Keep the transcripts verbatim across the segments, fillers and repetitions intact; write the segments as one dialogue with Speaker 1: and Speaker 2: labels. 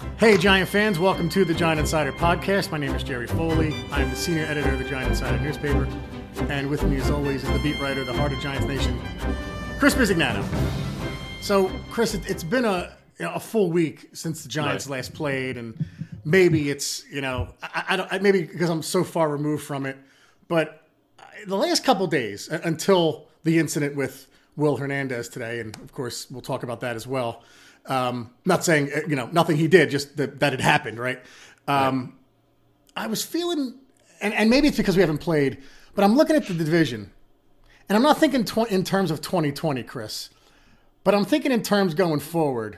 Speaker 1: Hey, Giant fans, welcome to the Giant Insider Podcast. My name is Jerry Foley. I'm the senior editor of the Giant Insider newspaper. And with me, as always, is the beat writer, the heart of Giants Nation, Chris Bisignano. So, Chris, it, it's been a, you know, a full week since the Giants right. last played, and maybe it's, you know, I, I don't, maybe because I'm so far removed from it, but the last couple days until the incident with Will Hernandez today, and of course, we'll talk about that as well. Um, not saying, you know, nothing he did, just that, that it happened, right? Um, right. I was feeling, and, and maybe it's because we haven't played, but I'm looking at the division, and I'm not thinking tw- in terms of twenty twenty, Chris, but I'm thinking in terms going forward.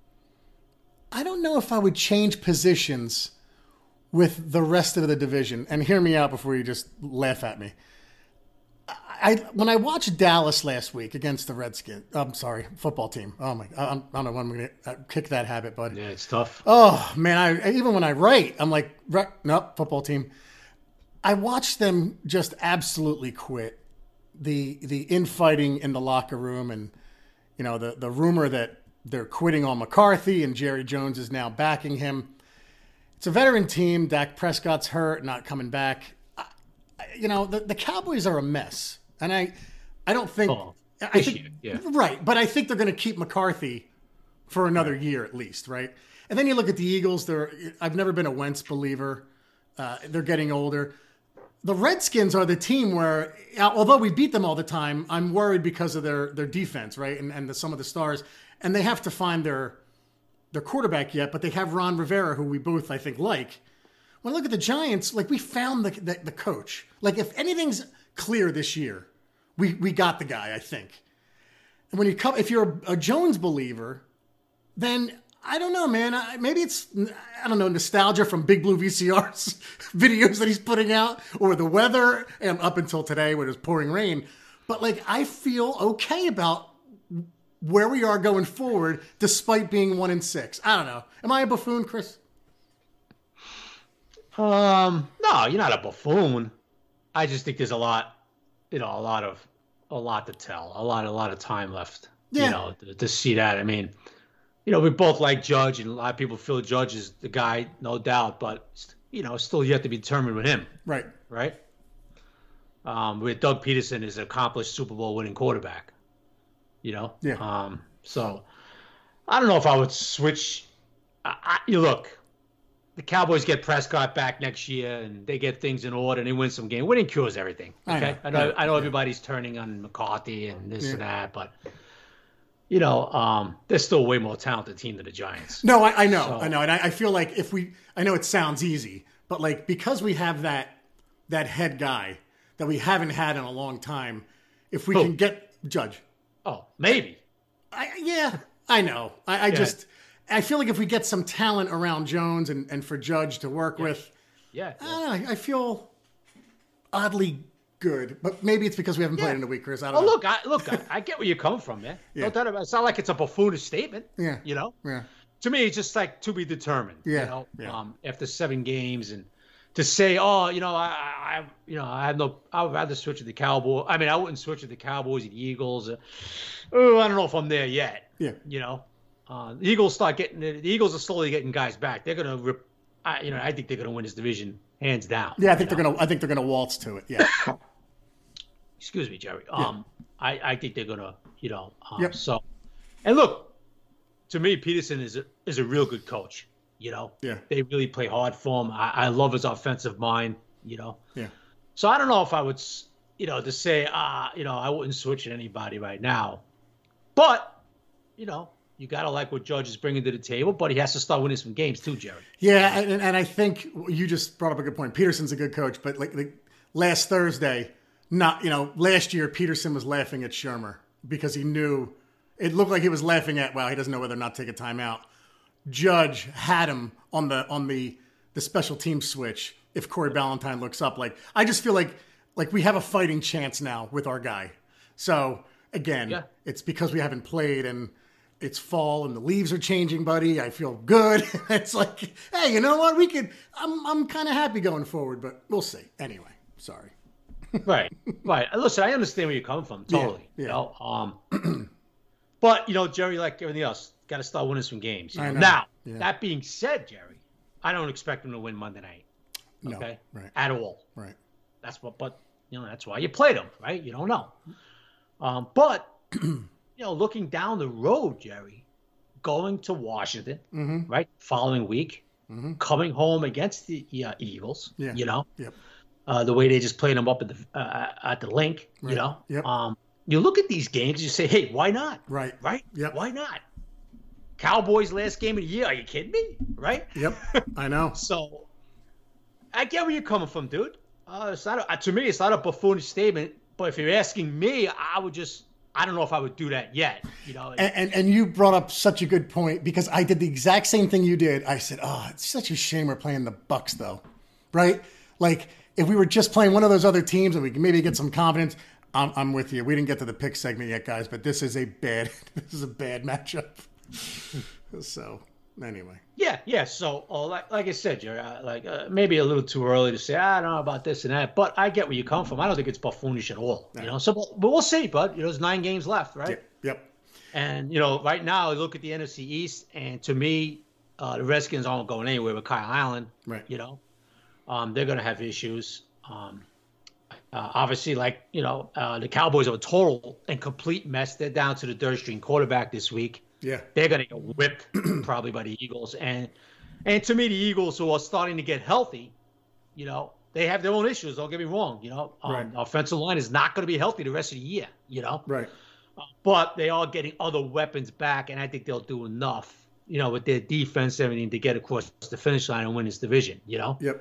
Speaker 1: I don't know if I would change positions with the rest of the division, and hear me out before you just laugh at me. I, when I watched Dallas last week against the Redskins, I'm sorry, football team. Oh my, I, I don't know when I'm going to kick that habit, bud.
Speaker 2: Yeah, it's tough.
Speaker 1: Oh man, I even when I write, I'm like, nope, football team. I watched them just absolutely quit. The the infighting in the locker room, and you know the the rumor that they're quitting on McCarthy and Jerry Jones is now backing him. It's a veteran team. Dak Prescott's hurt, not coming back. I, you know the, the Cowboys are a mess. And I, I don't think,
Speaker 2: oh,
Speaker 1: I think
Speaker 2: year, yeah.
Speaker 1: right, but I think they're going to keep McCarthy for another right. year at least, right? And then you look at the Eagles. They're I've never been a Wentz believer. Uh, they're getting older. The Redskins are the team where, although we beat them all the time, I'm worried because of their their defense, right? And and the, some of the stars, and they have to find their their quarterback yet. But they have Ron Rivera, who we both I think like. When I look at the Giants, like we found the the, the coach. Like if anything's clear this year, we we got the guy, I think. And when you come, if you're a, a Jones believer, then I don't know, man. I, maybe it's I don't know nostalgia from Big Blue V C R's videos that he's putting out, or the weather, and up until today when it was pouring rain. But like I feel okay about where we are going forward, despite being one in six. I don't know. Am I a buffoon, Chris?
Speaker 2: Um, no, you're not a buffoon. I just think there's a lot, you know, a lot of, a lot to tell, a lot, a lot of time left, yeah. you know, to, to see that. I mean, you know, we both like Judge, and a lot of people feel Judge is the guy, no doubt, but you know, still yet to be determined with him.
Speaker 1: Right.
Speaker 2: Right. Um, with Doug Peterson is an accomplished Super Bowl winning quarterback, you know?
Speaker 1: Yeah.
Speaker 2: Um, so I don't know if I would switch. I, I, you look, the Cowboys get Prescott back next year, and they get things in order, and they win some games. Winning cures everything. Okay, I know. I know, I know everybody's turning on McCarthy and this yeah. and that, but you know, um, they're still a way more talented team than the Giants.
Speaker 1: No, I, I know,
Speaker 2: so,
Speaker 1: I know, and I, I feel like if we, I know it sounds easy, but like because we have that that head guy that we haven't had in a long time, if we who? can get Judge.
Speaker 2: Oh, maybe.
Speaker 1: I, yeah, I know. I, I yeah. just. I feel like if we get some talent around Jones and, and for Judge to work
Speaker 2: yeah.
Speaker 1: with,
Speaker 2: yeah, yeah.
Speaker 1: I don't know, I feel oddly good. But maybe it's because we haven't
Speaker 2: yeah.
Speaker 1: played in a week, Chris. I don't
Speaker 2: well,
Speaker 1: know.
Speaker 2: look, I, look, I, I get where you're coming from, man.
Speaker 1: Yeah.
Speaker 2: No doubt about it. It's not like it's a buffoonish statement.
Speaker 1: Yeah.
Speaker 2: You know?
Speaker 1: Yeah.
Speaker 2: To me, it's just like to be determined.
Speaker 1: Yeah.
Speaker 2: You know?
Speaker 1: Yeah.
Speaker 2: Um, after seven games, and to say, oh, you know, I, I, you know, I have no, I would rather switch to the Cowboys. I mean, I wouldn't switch to the Cowboys and the Eagles. Uh, oh, I don't know if I'm there yet.
Speaker 1: Yeah.
Speaker 2: You know? Uh, the Eagles start getting the Eagles are slowly getting guys back. They're gonna rip. I, you know, I think they're gonna win this division hands down.
Speaker 1: Yeah, I think
Speaker 2: know?
Speaker 1: they're gonna. I think they're gonna waltz to it. Yeah.
Speaker 2: Excuse me, Jerry. Um, yeah. I, I think they're gonna. You know. Um,
Speaker 1: yep.
Speaker 2: So, and look, to me, Peterson is a is a real good coach. You know.
Speaker 1: Yeah.
Speaker 2: They really play hard for him. I, I love his offensive mind. You know.
Speaker 1: Yeah.
Speaker 2: So I don't know if I would, you know, to say, ah, uh, you know, I wouldn't switch to anybody right now, but, you know. You got to like what Judge is bringing to the table, but he has to start winning some games too, Jerry.
Speaker 1: Yeah, and, and I think you just brought up a good point. Peterson's a good coach, but like, like last Thursday, not you know, last year Peterson was laughing at Shermer because he knew it looked like he was laughing at. Well, he doesn't know whether or not to take a timeout. Judge had him on the on the the special team switch. If Corey Ballantyne looks up, like I just feel like like we have a fighting chance now with our guy. So again, yeah. it's because we haven't played and. It's fall and the leaves are changing, buddy. I feel good. It's like, hey, you know what? We could. I'm I'm kind of happy going forward, but we'll see. Anyway, sorry.
Speaker 2: Right, right. Listen, I understand where you're coming from. Totally.
Speaker 1: Yeah, yeah.
Speaker 2: You know, um, but you know, Jerry, like everything else, got to start winning some games. You know?
Speaker 1: I know.
Speaker 2: Now,
Speaker 1: yeah.
Speaker 2: that being said, Jerry, I don't expect them to win Monday night. Okay,
Speaker 1: no, right.
Speaker 2: At all.
Speaker 1: Right.
Speaker 2: That's what, but you know, that's why you played them, right? You don't know. Um, but you know, looking down the road, Jerry, going to Washington,
Speaker 1: mm-hmm.
Speaker 2: right, following week,
Speaker 1: mm-hmm.
Speaker 2: coming home against the uh, Eagles,
Speaker 1: yeah.
Speaker 2: you know,
Speaker 1: yep.
Speaker 2: uh, the way they just played them up at the uh, at the link,
Speaker 1: right.
Speaker 2: you know.
Speaker 1: Yep.
Speaker 2: Um, you look at these games, you say, hey, why not?
Speaker 1: Right.
Speaker 2: Right.
Speaker 1: Yep.
Speaker 2: Why not? Cowboys last game of the year. Are you kidding me? Right.
Speaker 1: Yep. I know.
Speaker 2: So I get where you're coming from, dude. Uh, it's not a, to me, it's not a buffoonish statement. But if you're asking me, I would just, I don't know if I would do that yet. You know.
Speaker 1: And, and and you brought up such a good point because I did the exact same thing you did. I said, oh, it's such a shame we're playing the Bucs though, right? Like if we were just playing one of those other teams and we could maybe get some confidence. I'm, I'm with you. We didn't get to the pick segment yet, guys, but this is a bad, this is a bad matchup. So anyway.
Speaker 2: Yeah, yeah. So, uh, like, like I said, Jerry, uh, like uh, maybe a little too early to say I don't know about this and that, but I get where you come from. I don't think it's buffoonish at all. No. You know, so but, but we'll see. But you know, there's nine games left, right?
Speaker 1: Yep. yep.
Speaker 2: And you know, right now, I look at the N F C East, and to me, uh, the Redskins aren't going anywhere with Kyle Allen.
Speaker 1: Right.
Speaker 2: You know, um, they're going to have issues. Um, uh, obviously, like you know, uh, the Cowboys are a total and complete mess. They're down to the third string quarterback this week.
Speaker 1: Yeah,
Speaker 2: they're going to get whipped probably by the Eagles, and and to me, the Eagles who are starting to get healthy, you know, they have their own issues. Don't get me wrong, you know, um,
Speaker 1: right.
Speaker 2: offensive line is not going to be healthy the rest of the year, you know,
Speaker 1: right.
Speaker 2: Uh, but they are getting other weapons back, and I think they'll do enough, you know, with their defense, and everything to get across the finish line and win this division, you know.
Speaker 1: Yep.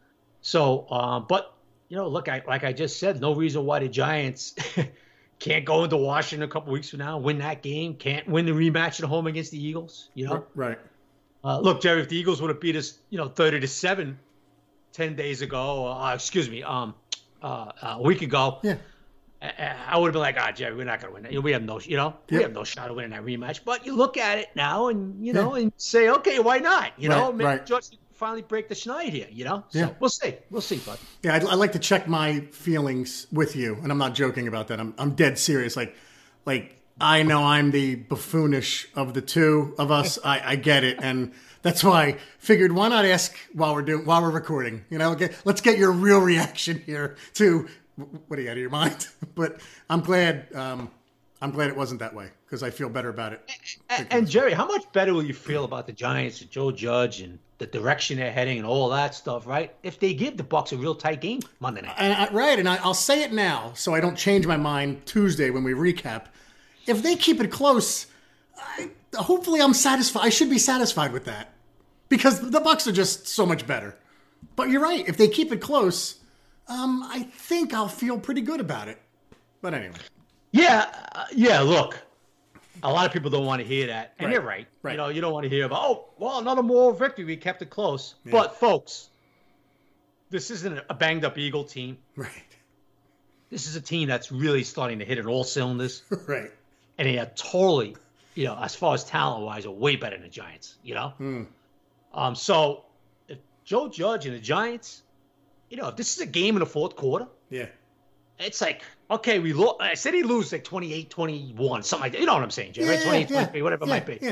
Speaker 2: So, uh, but you know, look, I like I just said, no reason why the Giants. Can't go into Washington a couple weeks from now, win that game. Can't win the rematch at home against the Eagles. You know,
Speaker 1: right?
Speaker 2: Uh, look, Jerry, if the Eagles would have beat us, you know, thirty to seven, ten days ago, uh, excuse me, um, uh, a week ago,
Speaker 1: yeah,
Speaker 2: I, I would have been like, ah, Jerry, we're not gonna win that. We have no, you know, yep. we have no shot of winning that rematch. But you look at it now, and you know, yeah. and say, okay, why not? You
Speaker 1: right,
Speaker 2: know, maybe
Speaker 1: right.
Speaker 2: George finally break the schneid here. You know, so
Speaker 1: yeah.
Speaker 2: we'll see, we'll see, bud.
Speaker 1: Yeah, I'd, I'd like to check my feelings with you, and I'm not joking about that. I'm I'm dead serious. Like. Like, I know I'm the buffoonish of the two of us. I, I get it. And that's why I figured why not ask while we're doing, while we're recording, you know, get, let's get your real reaction here to what are you out of your mind? But I'm glad, um, I'm glad it wasn't that way because I feel better about it.
Speaker 2: And, and Jerry, how much better will you feel about the Giants and Joe Judge and the direction they're heading and all that stuff, right? If they give the Bucs a real tight game Monday night.
Speaker 1: And I, right, and I, I'll say it now so I don't change my mind Tuesday when we recap. If they keep it close, I, hopefully I'm satisfied. I should be satisfied with that because the Bucs are just so much better. But you're right. If they keep it close, um, I think I'll feel pretty good about it. But anyway.
Speaker 2: Yeah, uh, yeah. Look, a lot of people don't want to hear that, and
Speaker 1: right.
Speaker 2: you're right.
Speaker 1: right.
Speaker 2: You know, you don't want to hear about oh, well, another moral victory. We kept it close. Yeah. But folks, this isn't a banged up Eagle team.
Speaker 1: Right.
Speaker 2: This is a team that's really starting to hit it all cylinders.
Speaker 1: Right.
Speaker 2: And they are totally, you know, as far as talent wise, are way better than the Giants. You know.
Speaker 1: Mm.
Speaker 2: Um. So, if Joe Judge and the Giants, you know, if this is a game in the fourth quarter,
Speaker 1: yeah,
Speaker 2: it's like. Okay, we lost. I said he lose like twenty-eight twenty-one, something like that. You know what I'm saying, Jay,
Speaker 1: yeah,
Speaker 2: right? twenty-eight
Speaker 1: yeah,
Speaker 2: twenty-three, whatever
Speaker 1: yeah,
Speaker 2: it might be.
Speaker 1: Yeah.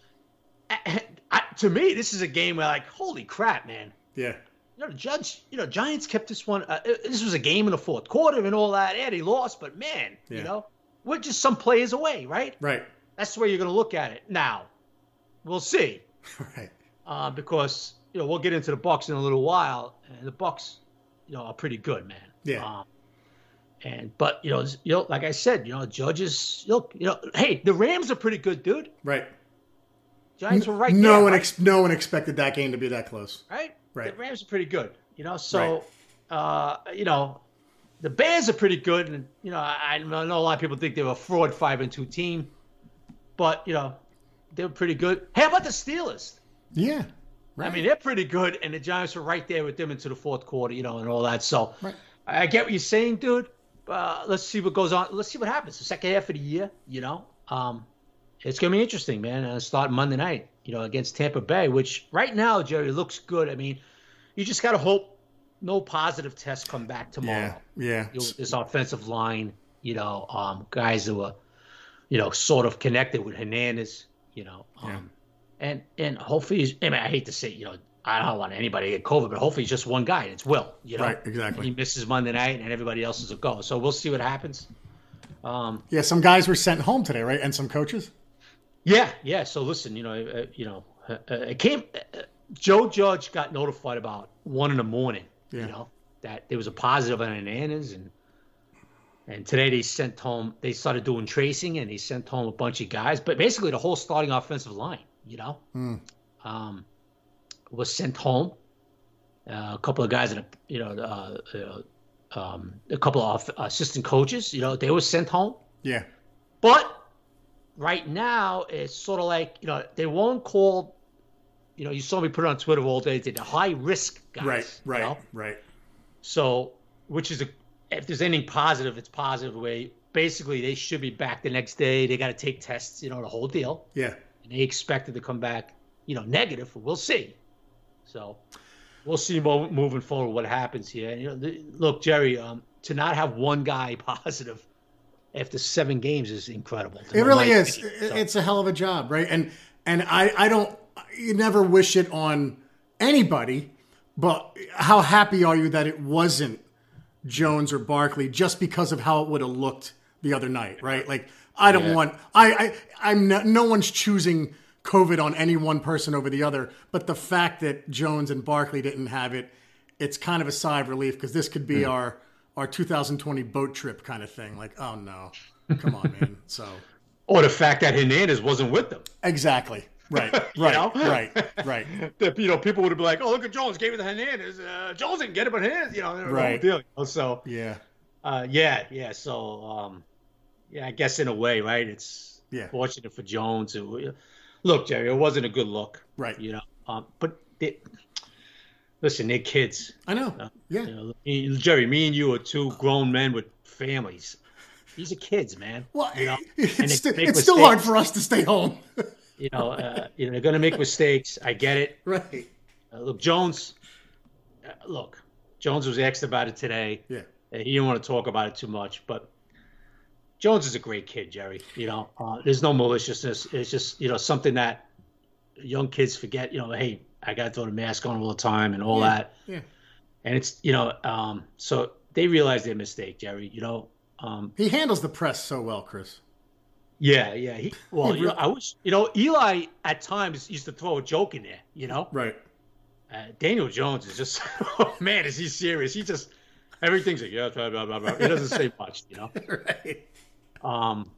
Speaker 2: I, I, to me, this is a game where, like, holy crap, man.
Speaker 1: Yeah.
Speaker 2: You know, the Judge, you know, Giants kept this one. Uh, this was a game in the fourth quarter and all that. Yeah, they lost, but man, yeah. you know, we're just some players away, right?
Speaker 1: Right.
Speaker 2: That's the way you're going to look at it. Now, we'll see.
Speaker 1: Right.
Speaker 2: Uh, because, you know, we'll get into the Bucs in a little while, and the Bucs, you know, are pretty good, man.
Speaker 1: Yeah.
Speaker 2: Um, And but you know, you know, like I said, you know, Judges, you know, you know, hey, the Rams are pretty good, dude.
Speaker 1: Right.
Speaker 2: Giants were right
Speaker 1: no
Speaker 2: there.
Speaker 1: No one,
Speaker 2: right?
Speaker 1: ex- no one expected that game to be that close.
Speaker 2: Right.
Speaker 1: Right.
Speaker 2: The Rams are pretty good, you know. So, right. uh, you know, the Bears are pretty good, and you know, I, I know a lot of people think they're a fraud five and two team, but you know, they're pretty good. Hey, how about the Steelers?
Speaker 1: Yeah. Right.
Speaker 2: I mean, they're pretty good, and the Giants were right there with them into the fourth quarter, you know, and all that. So,
Speaker 1: right.
Speaker 2: I get what you're saying, dude. Uh, let's see what goes on. Let's see what happens the second half of the year. You know, um, it's gonna be interesting, man. Uh, starting Monday night, you know, against Tampa Bay, which right now, Jerry, looks good. I mean, you just gotta hope no positive tests come back tomorrow.
Speaker 1: Yeah, yeah.
Speaker 2: You know, this offensive line, you know, um, guys who are, you know, sort of connected with Hernandez. You know,
Speaker 1: Yeah.
Speaker 2: um, and and hopefully, he's, I mean, I hate to say, you know, I don't want anybody to get COVID, but hopefully, he's just one guy, and it's Will. You know,
Speaker 1: Right, exactly.
Speaker 2: He misses Monday night, and everybody else is a go. So we'll see what happens. Um,
Speaker 1: yeah, some guys were sent home today, right? And some coaches.
Speaker 2: Yeah, yeah. So listen, you know, uh, you know, uh, it came. Uh, Joe Judge got notified about one in the morning.
Speaker 1: Yeah.
Speaker 2: You know that there was a positive on Hernandez, and and today they sent home. They started doing tracing, and they sent home a bunch of guys. But basically, the whole starting offensive line, you know,
Speaker 1: Mm.
Speaker 2: um, was sent home. Uh, a couple of guys, in a, you know, uh, uh, um, a couple of assistant coaches, you know, they were sent home.
Speaker 1: Yeah.
Speaker 2: But right now, it's sort of like, you know, they won't call, you know, you saw me put it on Twitter all day, the high risk guys.
Speaker 1: Right, right,
Speaker 2: you know?
Speaker 1: right.
Speaker 2: So, which is, a, if there's anything positive, it's positive way. Basically, they should be back the next day. They got to take tests, you know, the whole deal.
Speaker 1: Yeah.
Speaker 2: And they expected to come back, you know, negative. We'll see. So, we'll see mo- moving forward what happens here. You know, the, look, Jerry, um, to not have one guy positive after seven games is incredible.
Speaker 1: It really is.
Speaker 2: Opinion,
Speaker 1: It-
Speaker 2: so.
Speaker 1: It's a hell of a job, right? And and I, I don't, you never wish it on anybody, but how happy are you that it wasn't Jones or Barkley just because of how it would have looked the other night, right? Like, I don't
Speaker 2: Yeah.
Speaker 1: want, I, I, I'm not, no one's choosing COVID on any one person over the other, but the fact that Jones and Barkley didn't have it, it's kind of a sigh of relief because this could be
Speaker 2: Hmm.
Speaker 1: our, our two thousand twenty boat trip kind of thing. Like, oh no, come on, man. So.
Speaker 2: Or the fact that Hernandez wasn't with them.
Speaker 1: Exactly. Right.
Speaker 2: You
Speaker 1: Right.
Speaker 2: know?
Speaker 1: Right. Right.
Speaker 2: That, you know, people would have been like, "Oh, look at Jones, gave it to Hernandez. Uh, Jones didn't get it, but Hernandez, you know, the whole
Speaker 1: Right.
Speaker 2: deal." You know? So,
Speaker 1: Yeah.
Speaker 2: uh, yeah, yeah. So, um, yeah, I guess in a way, right? It's
Speaker 1: Yeah.
Speaker 2: fortunate for Jones. It, look, Jerry, it wasn't a good look,
Speaker 1: Right.
Speaker 2: you know. Um, but they, listen, they're kids.
Speaker 1: I know.
Speaker 2: Uh,
Speaker 1: Yeah.
Speaker 2: You know, me- Jerry, me and you are two grown men with families. These are kids, man.
Speaker 1: Well,
Speaker 2: you know,
Speaker 1: it's,
Speaker 2: and they
Speaker 1: st-
Speaker 2: make
Speaker 1: it's still hard
Speaker 2: mistakes.
Speaker 1: for us to stay home.
Speaker 2: You know, uh, you know, they're gonna make mistakes. I get it.
Speaker 1: Right.
Speaker 2: Uh, look, Jones. Uh, look, Jones was asked about it today.
Speaker 1: Yeah.
Speaker 2: Uh, he didn't want to talk about it too much, but Jones is a great kid, Jerry. You know, uh, there's no maliciousness. It's just, you know, something that young kids forget. You know, hey, I got to throw the mask on all the time and all
Speaker 1: Yeah.
Speaker 2: that.
Speaker 1: Yeah.
Speaker 2: And it's, you know, um, so they realize their mistake, Jerry. You know. Um,
Speaker 1: He handles the press so well, Chris.
Speaker 2: yeah, yeah. He, well,
Speaker 1: He
Speaker 2: you know,
Speaker 1: really-
Speaker 2: I wish, you know, Eli at times used to throw a joke in there. You know.
Speaker 1: Right.
Speaker 2: Uh, Daniel Jones is just, oh, man, is he serious? He just, everything's like, yeah, blah, blah, blah, blah. He doesn't say much, you know?
Speaker 1: Right.
Speaker 2: Um,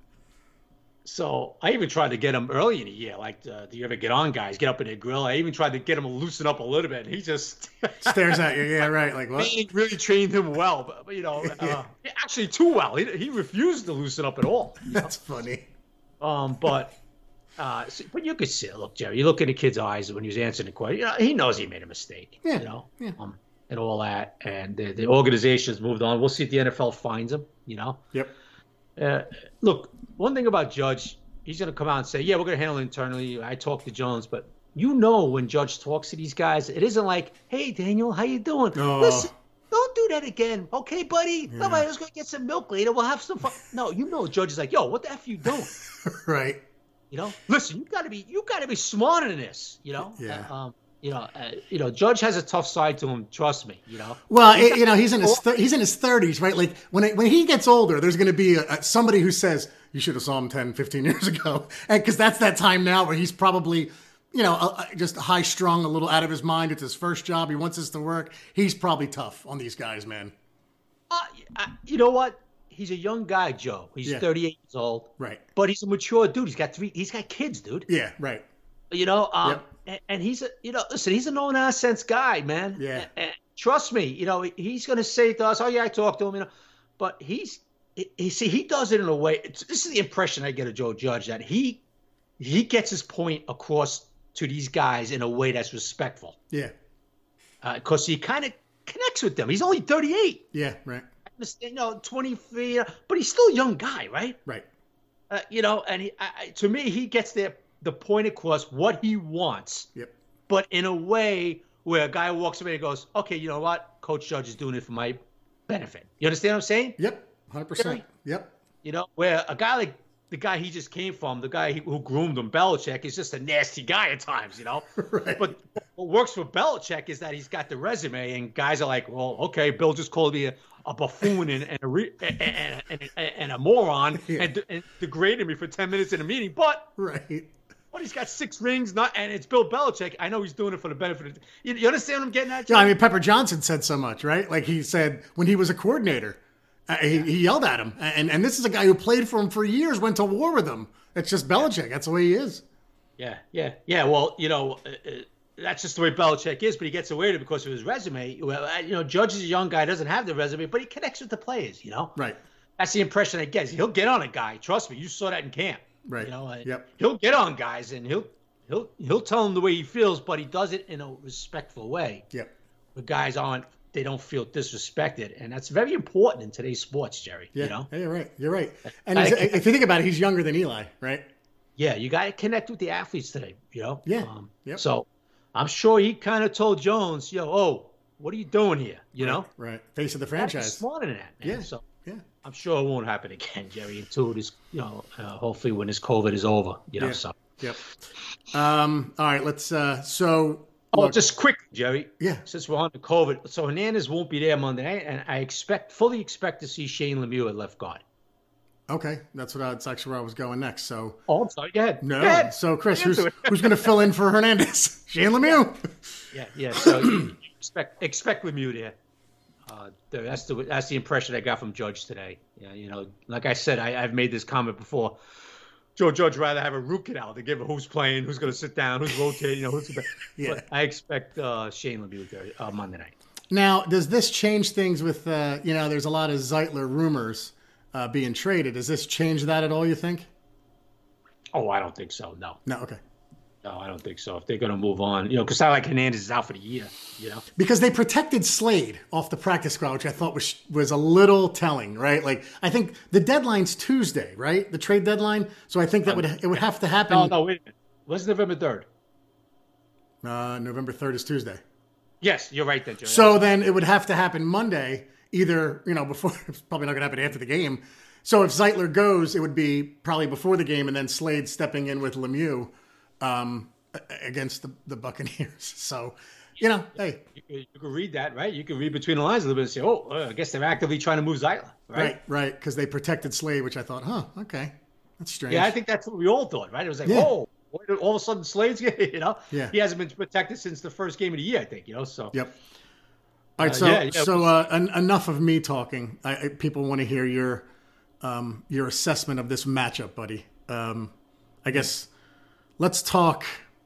Speaker 2: so I even tried to get him early in the year. Like, uh, do you ever get on guys, get up in their grill? I even tried to get him to loosen up a little bit. And he just
Speaker 1: Stares at you. Yeah. Right. Like what?
Speaker 2: he really trained him well, but, but you know, uh, actually too well. He, he refused to loosen up at all. you know?
Speaker 1: That's funny.
Speaker 2: Um, but, uh, so- but you could see it. Look, Jerry, you look in the kid's eyes when he was answering the question. You know, he knows he made a mistake.
Speaker 1: Yeah,
Speaker 2: You know,
Speaker 1: yeah.
Speaker 2: um, and all that, and the, the organization's moved on. We'll see if the N F L finds him. You know.
Speaker 1: Yep.
Speaker 2: Uh, look, one thing about Judge, he's going to come out and say, "Yeah, we're going to handle it internally." I talked to Jones, but you know, when Judge talks to these guys, it isn't like, "Hey, Daniel, how you doing?
Speaker 1: Oh.
Speaker 2: Listen, don't do that again, okay, buddy? Somebody else going to get some milk later. We'll have some fun." No, you know, Judge is like, "Yo, what the f you doing?"
Speaker 1: Right.
Speaker 2: You know, listen, you got to be, you got to be smarter than this. You know,
Speaker 1: Yeah.
Speaker 2: Uh, um, you know, uh, you know, Judge has a tough side to him. Trust me. You know.
Speaker 1: Well, it, you know, he's in his th- he's in his thirties, right? Like when it, when he gets older, there's going to be a, a, somebody who says you should have saw him ten, fifteen years ago, and because that's that time now where he's probably, you know, uh, just high strung, a little out of his mind. It's his first job. He wants this to work. He's probably tough on these guys, man.
Speaker 2: Uh, uh, you know what? He's a young guy, Joe. He's
Speaker 1: Yeah.
Speaker 2: thirty-eight years old.
Speaker 1: Right.
Speaker 2: But he's a mature dude. He's got three. He's got kids, dude.
Speaker 1: Yeah. Right.
Speaker 2: You know. Um,
Speaker 1: Yep.
Speaker 2: and, and he's a, you know, listen. He's a no nonsense guy, man.
Speaker 1: Yeah.
Speaker 2: And, and trust me. You know, he's gonna say to us, "Oh yeah, I talked to him." You know, but he's. He, he see he does it in a way. It's, this is the impression I get of Joe Judge, that he he gets his point across to these guys in a way that's respectful.
Speaker 1: Yeah.
Speaker 2: Because he kind of connects with them. He's only thirty-eight.
Speaker 1: Yeah. Right.
Speaker 2: You know, twenty-three, uh, but he's still a young guy, right?
Speaker 1: Right.
Speaker 2: Uh, you know, and he, I, I- to me, he gets the the point across what he wants,
Speaker 1: Yep.
Speaker 2: but in a way where a guy walks away and goes, "Okay, you know what? Coach Judge is doing it for my benefit." You understand what I'm saying?
Speaker 1: Yep. Hundred percent. Yep.
Speaker 2: You know, where a guy like the guy he just came from, the guy who groomed him, Belichick, is just a nasty guy at times, you know?
Speaker 1: Right.
Speaker 2: But what works for Belichick is that he's got the resume, and guys are like, well, okay, Bill just called me a, a buffoon and, and, a re, and, and, and, and a moron yeah. and, and degraded me for ten minutes in a meeting. But
Speaker 1: right.
Speaker 2: But he's got six rings, not, and it's Bill Belichick. I know he's doing it for the benefit of you, you understand what I'm getting at, John?
Speaker 1: Yeah, I mean, Pepper Johnson said so much, right? Like he said when he was a coordinator, uh, he, yeah. he yelled at him. And and this is a guy who played for him for years, went to war with him. It's just Belichick. That's the way he is.
Speaker 2: Yeah, yeah, yeah. Well, you know, uh, uh, that's just the way Belichick is, but he gets away with it because of his resume. Well, you know, Judge is a young guy, doesn't have the resume, but he connects with the players, you know?
Speaker 1: Right.
Speaker 2: That's the impression I get. He'll get on a guy. Trust me, you saw that in camp.
Speaker 1: Right.
Speaker 2: You know,
Speaker 1: yep.
Speaker 2: He'll get on guys, and he'll he'll he'll tell them the way he feels, but he does it in a respectful way.
Speaker 1: Yep.
Speaker 2: The guys aren't, they don't feel disrespected, and that's very important in today's sports, Jerry.
Speaker 1: Yeah,
Speaker 2: you know?
Speaker 1: yeah you're right. You're right. And he's, if you think about it, he's younger than Eli, right?
Speaker 2: Yeah, you got to connect with the athletes today, you know?
Speaker 1: Yeah.
Speaker 2: Um,
Speaker 1: yep.
Speaker 2: So I'm sure he kind of told Jones, yo, oh, what are you doing here? You
Speaker 1: right,
Speaker 2: know?
Speaker 1: Right. Face of the franchise.
Speaker 2: That's smarter than that, man.
Speaker 1: Yeah.
Speaker 2: So
Speaker 1: yeah.
Speaker 2: I'm sure it won't happen again, Jerry, until this, you know, uh, hopefully when this COVID is over, you know,
Speaker 1: yeah.
Speaker 2: so.
Speaker 1: Yep. Um, all right, let's, uh, so.
Speaker 2: Oh,
Speaker 1: look,
Speaker 2: just quick, Jerry.
Speaker 1: Yeah.
Speaker 2: Since we're on the COVID. So Hernandez won't be there Monday night, and I expect, fully expect to see Shane Lemieux at left guard.
Speaker 1: Okay. That's what I, that's actually where I was going next. So.
Speaker 2: Oh, I'm sorry. Go ahead.
Speaker 1: No.
Speaker 2: Go ahead.
Speaker 1: So, Chris, who's, who's going to fill in for Hernandez? Shane Lemieux.
Speaker 2: Yeah, yeah. So you expect, expect Lemieux there. Uh, that's the that's the impression I got from Judge today. Yeah, you know, like I said, I, I've made this comment before. Joe Judge rather have a root canal to give a who's playing, who's going to sit down, who's rotating, you know, who's. yeah. But I expect uh, Shane Lemieux there uh, Monday night.
Speaker 1: Now, does this change things with? Uh, you know, there's a lot of Zeitler rumors uh, being traded. Does this change that at all? You think?
Speaker 2: Oh, I don't think so. No.
Speaker 1: No. Okay.
Speaker 2: No, I don't think so. If they're going to move on, you know, because I like Hernandez is out for the year, you know.
Speaker 1: Because they protected Slade off the practice squad, which I thought was was a little telling, right? Like, I think the deadline's Tuesday, right? The trade deadline. So I think that would it would have to happen.
Speaker 2: No, no, wait a minute. What's November third?
Speaker 1: Uh, November third is Tuesday.
Speaker 2: Yes, you're right then, Joe.
Speaker 1: So then it would have to happen Monday, either, you know, before, it's probably not going to happen after the game. So if Zeitler goes, it would be probably before the game, and then Slade stepping in with Lemieux. Um, against the, the Buccaneers. So, you know, hey.
Speaker 2: You, you, you can read that, right? You can read between the lines a little bit and say, oh, uh, I guess they're actively trying to move Zeitler, right?
Speaker 1: Right, right, because they protected Slade, which I thought, huh, okay, that's strange.
Speaker 2: Yeah, I think that's what we all thought, right? It was like,
Speaker 1: yeah.
Speaker 2: whoa, all of a sudden Slade's, you know?
Speaker 1: Yeah.
Speaker 2: He hasn't been protected since the first game of the year, I think, you know? So.
Speaker 1: Yep. All right, so,
Speaker 2: uh, yeah, yeah.
Speaker 1: so uh, en- enough of me talking. I, I, people want to hear your um, your assessment of this matchup, buddy. Um, I guess let's talk...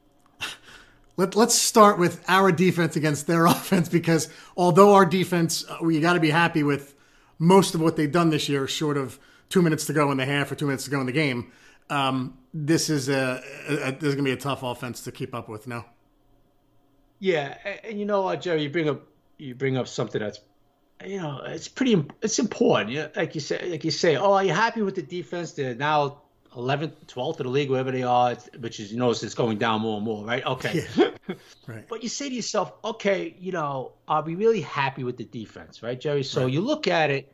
Speaker 1: Let, let's start with our defense against their offense, because although our defense, uh, we got to be happy with most of what they've done this year, short of two minutes to go in the half or two minutes to go in the game. Um, this is a, a, a this is gonna be a tough offense to keep up with. No.
Speaker 2: Yeah, and you know what, Jerry, you bring up you bring up something that's, you know, it's pretty it's important. You know, like you say, like you say, oh, are you happy with the defense? They're now eleventh, twelfth of the league, wherever they are, which is, you notice it's going down more and more, right? Okay.
Speaker 1: Yeah. Right.
Speaker 2: But you say to yourself, okay, you know, are we really happy with the defense, right, Jerry? So
Speaker 1: right.
Speaker 2: you look at it,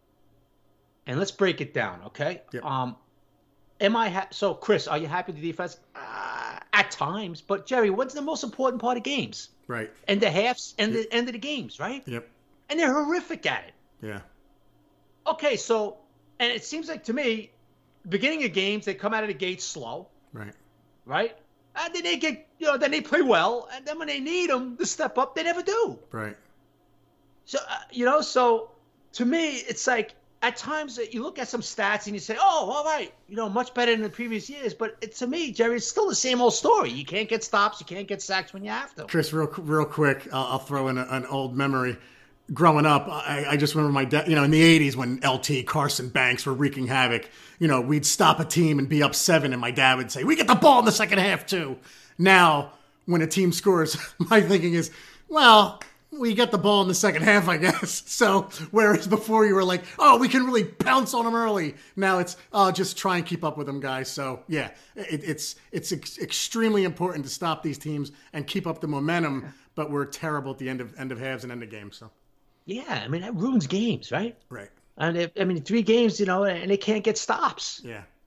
Speaker 2: and let's break it down, okay?
Speaker 1: Yep.
Speaker 2: Um, am I ha- so, Chris, are you happy with the defense? Uh, at times, but Jerry, what's the most important part of games?
Speaker 1: Right.
Speaker 2: And the halves and
Speaker 1: yep.
Speaker 2: the end of the games, right?
Speaker 1: Yep.
Speaker 2: And they're horrific at it.
Speaker 1: Yeah.
Speaker 2: Okay, so, and it seems like to me, beginning of games, they come out of the gate slow.
Speaker 1: Right.
Speaker 2: Right? And then they get, you know, then they play well. And then when they need them to step up, they never do.
Speaker 1: Right.
Speaker 2: So, uh, you know, so to me, it's like at times that you look at some stats and you say, oh, all right, you know, much better than the previous years. But it, to me, Jerry, it's still the same old story. You can't get stops. You can't get sacks when you have to.
Speaker 1: Chris, real real quick, I'll, I'll throw in a, an old memory. Growing up, I, I just remember my dad, you know, in the eighties when L T, Carson Banks were wreaking havoc, you know, we'd stop a team and be up seven, and my dad would say, we get the ball in the second half too. Now, when a team scores, my thinking is, well, we get the ball in the second half, I guess. So, whereas before you were like, oh, we can really pounce on them early. Now it's, oh, just try and keep up with them, guys. So, yeah, it, it's it's ex- extremely important to stop these teams and keep up the momentum, but we're terrible at the end of end of halves and end of games, so.
Speaker 2: Yeah, I mean, that ruins games, right?
Speaker 1: Right.
Speaker 2: And if, I mean, three games, you know, and they can't get stops.
Speaker 1: Yeah.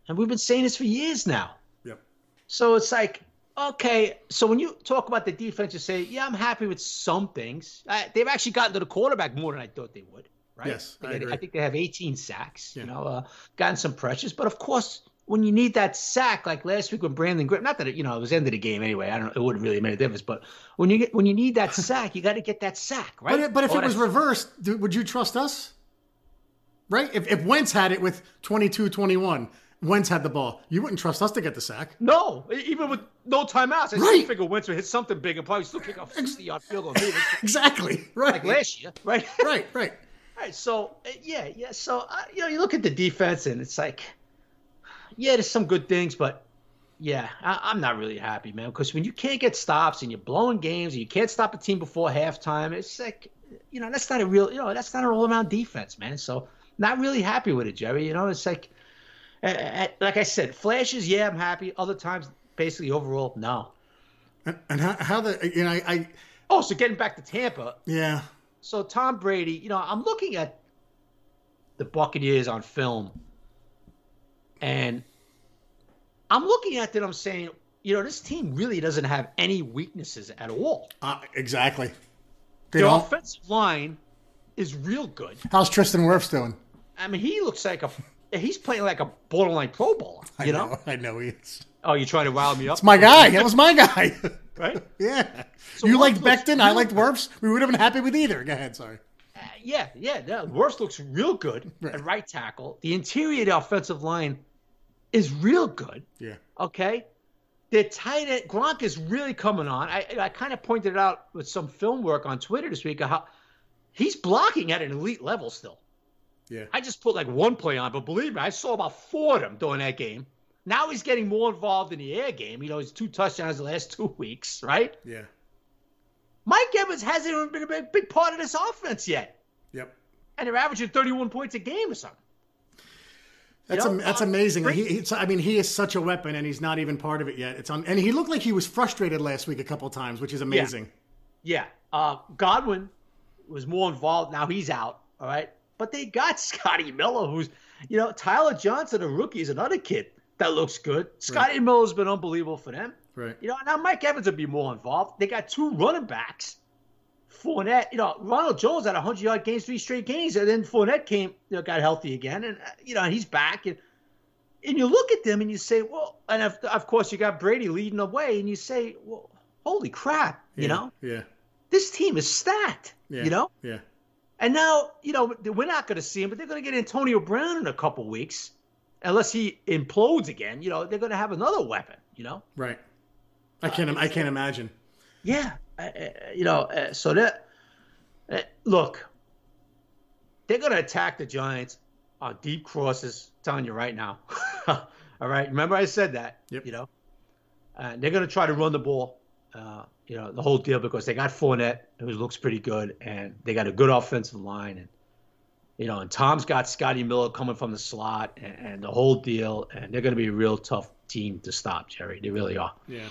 Speaker 2: And we've been saying this for years now.
Speaker 1: Yep.
Speaker 2: So it's like, okay, so when you talk about the defense, you say, yeah, I'm happy with some things. Uh, they've actually gotten to the quarterback more than I thought they would, right?
Speaker 1: Yes,
Speaker 2: I,
Speaker 1: I, agree.
Speaker 2: I think they have eighteen sacks,
Speaker 1: yeah.
Speaker 2: you know, uh, gotten some pressures. But, of course, when you need that sack, like last week when Brandon Graham, not that it, you know, it was the end of the game anyway. I don't. It wouldn't really make a difference. But when you get when you need that sack, you got to get that sack, right?
Speaker 1: But, but if
Speaker 2: oh,
Speaker 1: it was reversed, would you trust us? Right? If, if Wentz had it with twenty-two twenty-one, Wentz had the ball, you wouldn't trust us to get the sack.
Speaker 2: No, even with no timeouts. I
Speaker 1: right.
Speaker 2: still figure Wentz would hit something big and probably still kick a sixty-yard field goal.
Speaker 1: Exactly. Right.
Speaker 2: Like last year, right?
Speaker 1: right, right.
Speaker 2: Right, so, yeah, yeah. So, uh, you know, you look at the defense and it's like, yeah, there's some good things, but, yeah, I, I'm not really happy, man, because when you can't get stops and you're blowing games and you can't stop a team before halftime, it's like, you know, that's not a real, you know, that's not an all-around defense, man. So, not really happy with it, Jerry. You know, it's like, uh, like I said, flashes, yeah, I'm happy. Other times, basically, overall, no.
Speaker 1: And, and how, how the, you know, I, I.
Speaker 2: Oh, so getting back to Tampa.
Speaker 1: Yeah.
Speaker 2: So Tom Brady, you know, I'm looking at the Buccaneers on film, and I'm looking at them, I'm saying, you know, this team really doesn't have any weaknesses at all.
Speaker 1: Uh, exactly. They
Speaker 2: Their
Speaker 1: don't.
Speaker 2: offensive line is real good.
Speaker 1: How's Tristan Wirfs doing?
Speaker 2: I mean, he looks like a he's playing like a borderline Pro Bowler. You
Speaker 1: I know,
Speaker 2: know?
Speaker 1: I know he is.
Speaker 2: Oh, you're trying to rile me up?
Speaker 1: It's my guy. That was my guy.
Speaker 2: Right?
Speaker 1: Yeah.
Speaker 2: So
Speaker 1: you
Speaker 2: Wirfs
Speaker 1: liked
Speaker 2: looks
Speaker 1: Becton.
Speaker 2: real
Speaker 1: I liked
Speaker 2: good.
Speaker 1: Wirfs. We would have been happy with either. Go ahead. Sorry.
Speaker 2: Uh, yeah, yeah. yeah. Wirfs looks real good
Speaker 1: Right.
Speaker 2: at right tackle. The interior of the offensive line is real good.
Speaker 1: Yeah.
Speaker 2: Okay. Their tight end, Gronk is really coming on. I, I kind of pointed out with some film work on Twitter this week how he's blocking at an elite level still.
Speaker 1: Yeah.
Speaker 2: I just put like one play on, but believe me, I saw about four of them during that game. Now he's getting more involved in the air game. You know, he's two touchdowns the last two weeks, right?
Speaker 1: Yeah.
Speaker 2: Mike Evans hasn't even been a big, big part of this offense yet.
Speaker 1: Yep.
Speaker 2: And they're averaging thirty-one points a game or something.
Speaker 1: That's
Speaker 2: You know,
Speaker 1: am, that's
Speaker 2: uh,
Speaker 1: amazing.
Speaker 2: Brady-
Speaker 1: He, it's, I mean, he is such a weapon, and he's not even part of it yet. It's on, and he looked like he was frustrated last week a couple times, which is amazing.
Speaker 2: Yeah. Uh, Godwin was more involved. Now he's out, all right? But they got Scotty Miller, who's, you know, Tyler Johnson, a rookie, is another kid that looks good. Scotty Miller's been unbelievable for them.
Speaker 1: Right.
Speaker 2: You know, now Mike Evans will be more involved. They got two running backs. Fournette, you know, Ronald Jones had one hundred-yard games, three straight games, and then Fournette came, you know, got healthy again, and, uh, you know, and he's back. And, and you look at them and you say, well, and of, of course you got Brady leading the way, and you say, well, holy crap, you
Speaker 1: Yeah.
Speaker 2: know?
Speaker 1: Yeah.
Speaker 2: This team is stacked,
Speaker 1: Yeah.
Speaker 2: you know?
Speaker 1: Yeah.
Speaker 2: And now, you know, we're not going to see him, but they're going to get Antonio Brown in a couple weeks. Unless he implodes again, you know, they're going to have another weapon, you know?
Speaker 1: Right. I can't. Uh, I can't imagine.
Speaker 2: Yeah. Uh, you know, uh, so that, uh, look, they're going to attack the Giants on deep crosses. I'm telling you right now. All right. Remember I said that,
Speaker 1: Yep.
Speaker 2: you know? And they're going to try to run the ball, uh, you know, the whole deal, because they got Fournette, who looks pretty good, and they got a good offensive line. And, you know, and Tom's got Scotty Miller coming from the slot, and, and the whole deal, and they're going to be a real tough team to stop, Jerry. They really are.
Speaker 1: Yeah.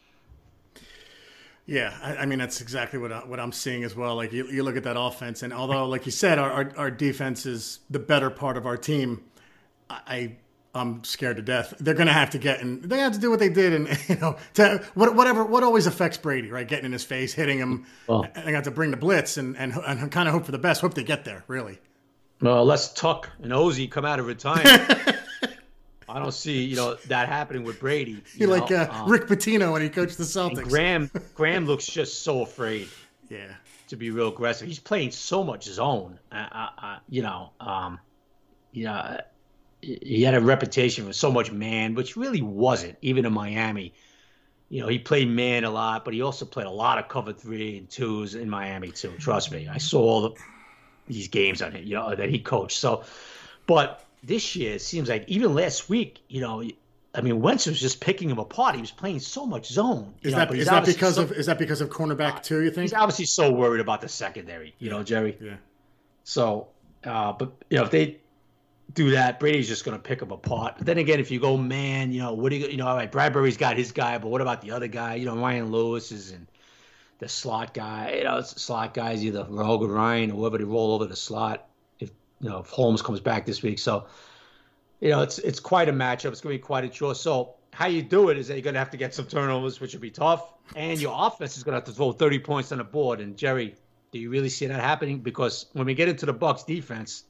Speaker 1: Yeah, I, I mean that's exactly what I, what I'm seeing as well. Like you, you look at that offense, and although, like you said, our, our our defense is the better part of our team, I I'm scared to death. They're going to have to get in. They have to do what they did, and you know, to what, whatever what always affects Brady, right? Getting in his face, hitting him.
Speaker 2: Well,
Speaker 1: and they have to bring the blitz and and, and kind of hope for the best. Hope they get there, really.
Speaker 2: Well, unless Tuck and Ozzie come out of retirement, I don't see, you know, that happening with Brady. You
Speaker 1: You're
Speaker 2: know?
Speaker 1: like uh,
Speaker 2: um,
Speaker 1: Rick Pitino when he coached the
Speaker 2: and
Speaker 1: Celtics.
Speaker 2: Graham, Graham looks just so afraid
Speaker 1: Yeah.
Speaker 2: to be real aggressive. He's playing so much zone. Uh, uh, uh, you know, um, you know, he had a reputation for so much man, which really wasn't, even in Miami. You know, he played man a lot, but he also played a lot of cover three and twos in Miami too. Trust me, I saw all the, these games on it, you know, that he coached. So, but this year it seems like even last week, you know, I mean, Wentz was just picking him apart. He was playing so much zone.
Speaker 1: Is
Speaker 2: know,
Speaker 1: that
Speaker 2: but he's
Speaker 1: is that
Speaker 2: obviously
Speaker 1: because
Speaker 2: so,
Speaker 1: of is that because of cornerback too? You think?
Speaker 2: he's obviously so worried about the secondary, you know, Jerry.
Speaker 1: Yeah.
Speaker 2: So, uh, but you know, if they do that, Brady's just going to pick him apart. But then again, if you go man, you know, what do you, you know, all right, Bradbury's got his guy, but what about the other guy? You know, Ryan Lewis is and the slot guy. You know, it's slot guys, either Rogan Ryan or whoever they roll over the slot. If you know, if Holmes comes back this week, so you know, it's it's quite a matchup. It's going to be quite a chore. So how you do it is that you're going to have to get some turnovers, which will be tough, and your offense is going to have to throw thirty points on the board. And Jerry, do you really see that happening? Because when we get into the Bucs defense,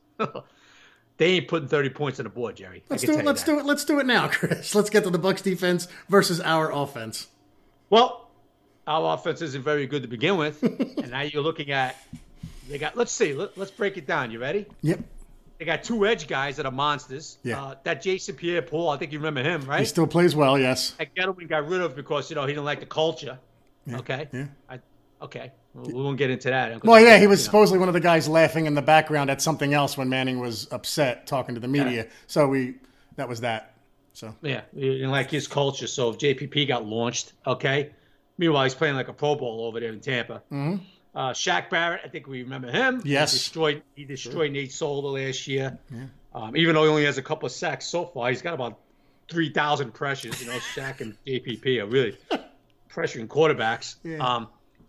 Speaker 2: they ain't putting thirty points on the board, Jerry.
Speaker 1: Let's do it. Let's do it. Let's do it now, Chris. Let's get to the Bucs defense versus our offense.
Speaker 2: Well, our offense isn't very good to begin with, and now you're looking at they got. Let's see. Let, let's break it down. You ready?
Speaker 1: Yep.
Speaker 2: They got two edge guys that are monsters.
Speaker 1: Yeah.
Speaker 2: Uh, that Jason Pierre-Paul, I think you remember him, right?
Speaker 1: He still plays well, yes.
Speaker 2: That Gettleman got rid of because, you know, he didn't like the culture.
Speaker 1: Yeah.
Speaker 2: Okay?
Speaker 1: Yeah.
Speaker 2: I, okay. Well, we won't get into that.
Speaker 1: Well, yeah, he was supposedly one of the guys laughing in the background at something else when Manning was upset talking to the media. Yeah. So we that was that. So
Speaker 2: yeah, he didn't like his culture. So if J P P got launched, okay? Meanwhile, he's playing like a Pro Bowl over there in Tampa.
Speaker 1: Mm-hmm.
Speaker 2: Uh, Shaq Barrett, I think we remember him.
Speaker 1: Yes.
Speaker 2: He destroyed, he destroyed sure. Nate Solder last year.
Speaker 1: Yeah.
Speaker 2: Um, even though he only has a couple of sacks so far, he's got about three thousand pressures. You know, Shaq and J P P are really pressuring quarterbacks.
Speaker 1: Yeah.
Speaker 2: Um,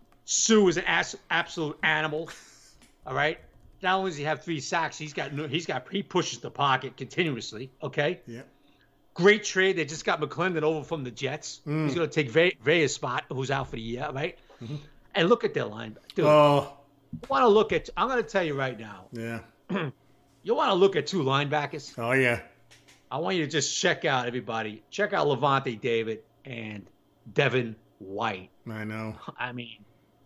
Speaker 2: Sue is an ass, absolute animal. All right. Not only does he have three sacks, he's got he's got he pushes the pocket continuously. Okay.
Speaker 1: Yeah.
Speaker 2: Great trade. They just got McClendon over from the Jets. Mm. He's going to take Ve- Vea's spot, who's out for the year, right? Mm-hmm. And look at their line, dude.
Speaker 1: Oh.
Speaker 2: You want to look at? I'm going to tell you right now.
Speaker 1: Yeah.
Speaker 2: You want to look at two linebackers?
Speaker 1: Oh yeah.
Speaker 2: I want you to just check out everybody. Check out Levante David and Devin White.
Speaker 1: I know.
Speaker 2: I mean,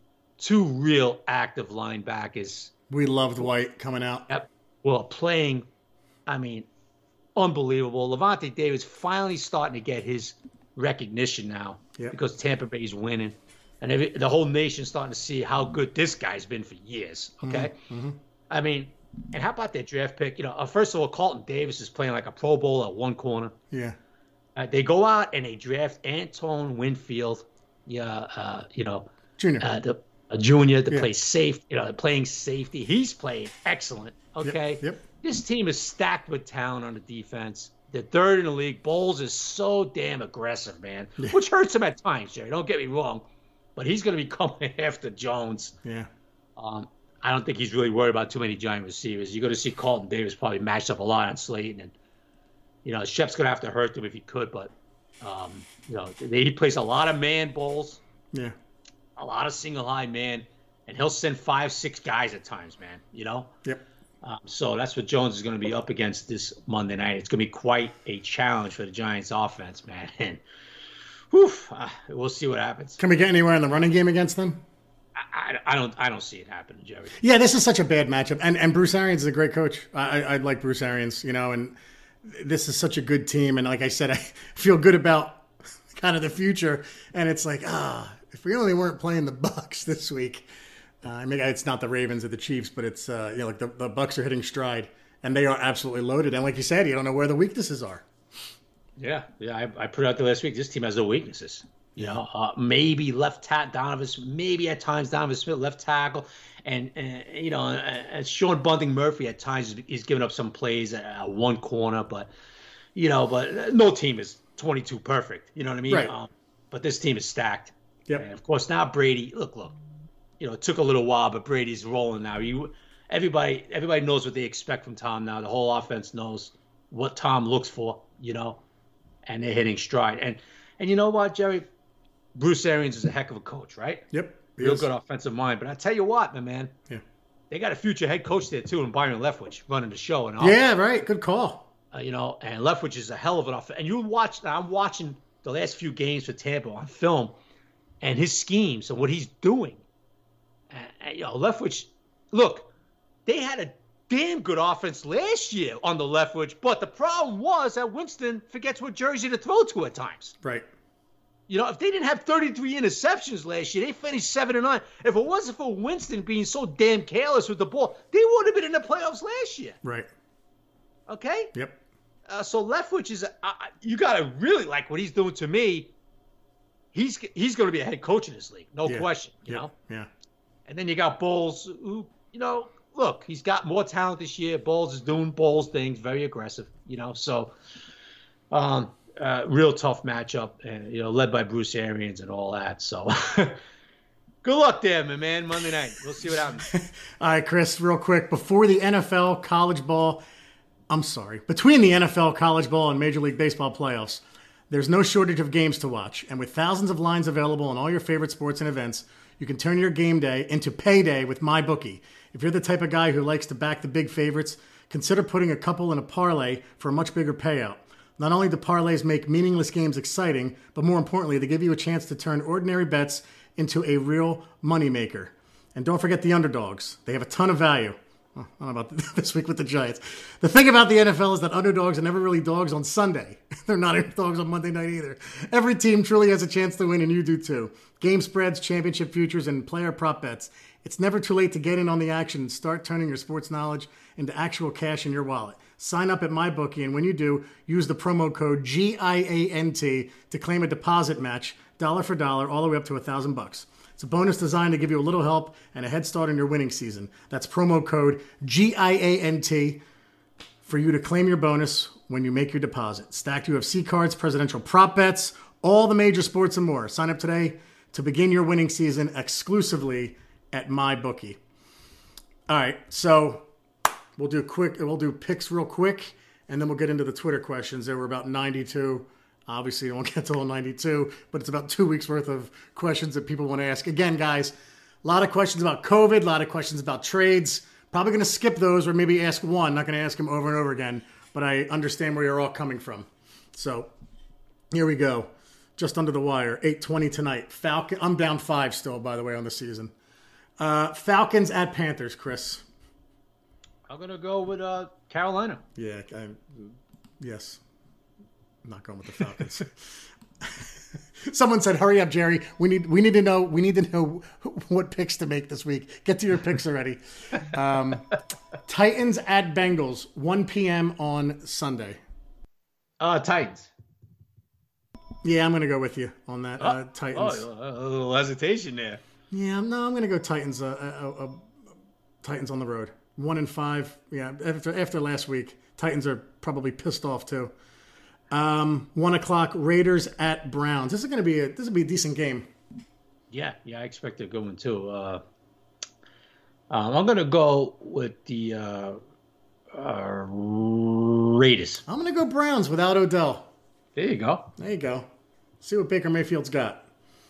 Speaker 2: two real active linebackers.
Speaker 1: We loved White coming out.
Speaker 2: Yep. Well, playing, I mean, unbelievable. Levante David's finally starting to get his recognition now yep. because Tampa Bay's winning. And every, the whole nation's starting to see how good this guy's been for years. Okay?
Speaker 1: Mm-hmm.
Speaker 2: I mean, and how about their draft pick? You know, uh, first of all, Carlton Davis is playing like a Pro Bowl at one corner.
Speaker 1: Yeah.
Speaker 2: Uh, they go out and they draft Antoine Winfield, yeah, uh, you know,
Speaker 1: junior,
Speaker 2: uh, the a junior to
Speaker 1: yeah.
Speaker 2: play safe. You know, playing safety. He's playing excellent. Okay.
Speaker 1: Yep. yep.
Speaker 2: This team is stacked with talent on the defense. They're third in the league. Bowles is so damn aggressive, man,
Speaker 1: yeah.
Speaker 2: which hurts him at times, Jerry. Don't get me wrong, but he's going to be coming after Jones.
Speaker 1: Yeah.
Speaker 2: Um. I don't think he's really worried about too many giant receivers. You're going to see Carlton Davis probably matched up a lot on Slayton. And, you know, Shep's going to have to hurt him if he could. But, um, you know, they, he plays a lot of man bowls.
Speaker 1: Yeah.
Speaker 2: A lot of single high man. And he'll send five, six guys at times, man, you know?
Speaker 1: Yep.
Speaker 2: Um, so that's what Jones is going to be up against this Monday night. It's going to be quite a challenge for the Giants offense, man. And, whew, uh, we'll see what happens.
Speaker 1: Can we get anywhere in the running game against them?
Speaker 2: I, I don't I don't see it happening, Jerry.
Speaker 1: Yeah, this is such a bad matchup, and and Bruce Arians is a great coach. I I like Bruce Arians, you know, and this is such a good team. And like I said, I feel good about kind of the future. And it's like, ah, if we only weren't playing the Bucs this week. Uh, I mean, it's not the Ravens or the Chiefs, but it's uh, you know, like the the Bucs are hitting stride, and they are absolutely loaded. And like you said, you don't know where the weaknesses are.
Speaker 2: Yeah, yeah, I, I put it out there last week. This team has no weaknesses. You know, uh, maybe left tackle Donovan, maybe at times Donovan Smith left tackle, and, and you know, and Sean Bunting Murphy at times he's given up some plays at one corner, but you know, but no team is twenty-two perfect. You know what I mean?
Speaker 1: Right.
Speaker 2: Um, but this team is stacked.
Speaker 1: Yep.
Speaker 2: And of course now Brady. Look, look. You know, it took a little while, but Brady's rolling now. You, everybody, everybody knows what they expect from Tom now. The whole offense knows what Tom looks for. You know, and they're hitting stride. And and you know what, Jerry? Bruce Arians is a heck of a coach, right?
Speaker 1: Yep.
Speaker 2: Real good offensive mind. But I tell you what, my man.
Speaker 1: Yeah.
Speaker 2: They got a future head coach there, too, in Byron Leftwich, running the show. And
Speaker 1: yeah, right. Good call.
Speaker 2: Uh, you know, and Leftwich is a hell of an offense. And you watch, now I'm watching the last few games for Tampa on film and his schemes and what he's doing. And, and, you know, Leftwich, look, they had a damn good offense last year on the Leftwich, but the problem was that Winston forgets what jersey to throw to at times.
Speaker 1: Right.
Speaker 2: You know, if they didn't have thirty-three interceptions last year, they finished seven and nine. If it wasn't for Winston being so damn careless with the ball, they would have been in the playoffs last year.
Speaker 1: Right.
Speaker 2: Okay?
Speaker 1: Yep.
Speaker 2: Uh, so Leftwich is, uh, you got to really like what he's doing to me. He's he's going to be a head coach in this league, no
Speaker 1: yeah.
Speaker 2: question, you
Speaker 1: yeah.
Speaker 2: know?
Speaker 1: Yeah.
Speaker 2: And then you got Bowles, who, you know, look, he's got more talent this year. Bowles is doing Bowles things, very aggressive, you know? So, um, Uh, real tough matchup, and you know, led by Bruce Arians and all that. So, good luck there, my man. Monday night, we'll see what happens.
Speaker 1: All right, Chris, real quick before the N F L, college ball, I'm sorry. Between the N F L, college ball, and Major League Baseball playoffs, there's no shortage of games to watch. And with thousands of lines available on all your favorite sports and events, you can turn your game day into payday with MyBookie. If you're the type of guy who likes to back the big favorites, consider putting a couple in a parlay for a much bigger payout. Not only do parlays make meaningless games exciting, but more importantly, they give you a chance to turn ordinary bets into a real moneymaker. And don't forget the underdogs. They have a ton of value. I don't know about this week with the Giants. The thing about the N F L is that underdogs are never really dogs on Sunday. They're not underdogs on Monday night either. Every team truly has a chance to win, and you do too. Game spreads, championship futures, and player prop bets. It's never too late to get in on the action and start turning your sports knowledge into actual cash in your wallet. Sign up at MyBookie, and when you do, use the promo code G I A N T to claim a deposit match, dollar for dollar, all the way up to a thousand bucks. It's a bonus designed to give you a little help and a head start in your winning season. That's promo code G I A N T for you to claim your bonus when you make your deposit. Stacked U F C cards, presidential prop bets, all the major sports and more. Sign up today to begin your winning season exclusively at MyBookie. All right, so we'll do quick. We'll do picks real quick, and then we'll get into the Twitter questions. There were about ninety-two. Obviously, you won't get to all ninety-two, but it's about two weeks worth of questions that people want to ask. Again, guys, a lot of questions about COVID, a lot of questions about trades. Probably going to skip those or maybe ask one. Not going to ask them over and over again, but I understand where you're all coming from. So here we go. Just under the wire, eight twenty tonight. Falcon. I'm down five still, by the way, on the season. Uh, Falcons at Panthers, Chris.
Speaker 2: I'm going to go with uh, Carolina.
Speaker 1: Yeah, I, yes. I'm not going with the Falcons. Someone said, "Hurry up, Jerry. We need we need to know we need to know what picks to make this week. Get to your picks already." Um, Titans at Bengals, one p.m. on Sunday.
Speaker 2: Uh, Titans.
Speaker 1: Yeah, I'm going to go with you on that. Uh, Titans.
Speaker 2: Oh, a little hesitation there.
Speaker 1: Yeah, no, I'm going to go Titans. Uh, uh, uh, Titans on the road, one and five. Yeah, after after last week, Titans are probably pissed off too. Um, one o'clock, Raiders at Browns. This is going to be a this will be a decent game.
Speaker 2: Yeah, yeah, I expect a good one too. Uh, um, I'm going to go with the uh, uh, Raiders.
Speaker 1: I'm going to go Browns without Odell.
Speaker 2: There you go.
Speaker 1: There you go. See what Baker Mayfield's got.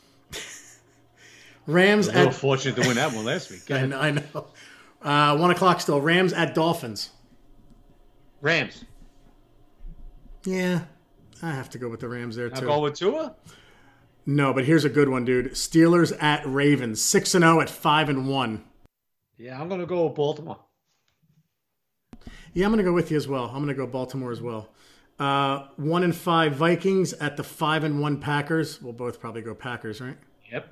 Speaker 1: Rams
Speaker 2: a little
Speaker 1: at
Speaker 2: fortunate to win that one last week.
Speaker 1: I know. I know. Uh, one o'clock still. Rams at Dolphins.
Speaker 2: Rams.
Speaker 1: Yeah, I have to go with the Rams there, too.
Speaker 2: I'll go with Tua?
Speaker 1: No, but here's a good one, dude. Steelers at Ravens. six and oh at five and one.
Speaker 2: Yeah, I'm going to go with Baltimore.
Speaker 1: Yeah, I'm going to go with you as well. I'm going to go Baltimore as well. Uh, one and five Vikings at the five and one Packers. We'll both probably go Packers, right?
Speaker 2: Yep.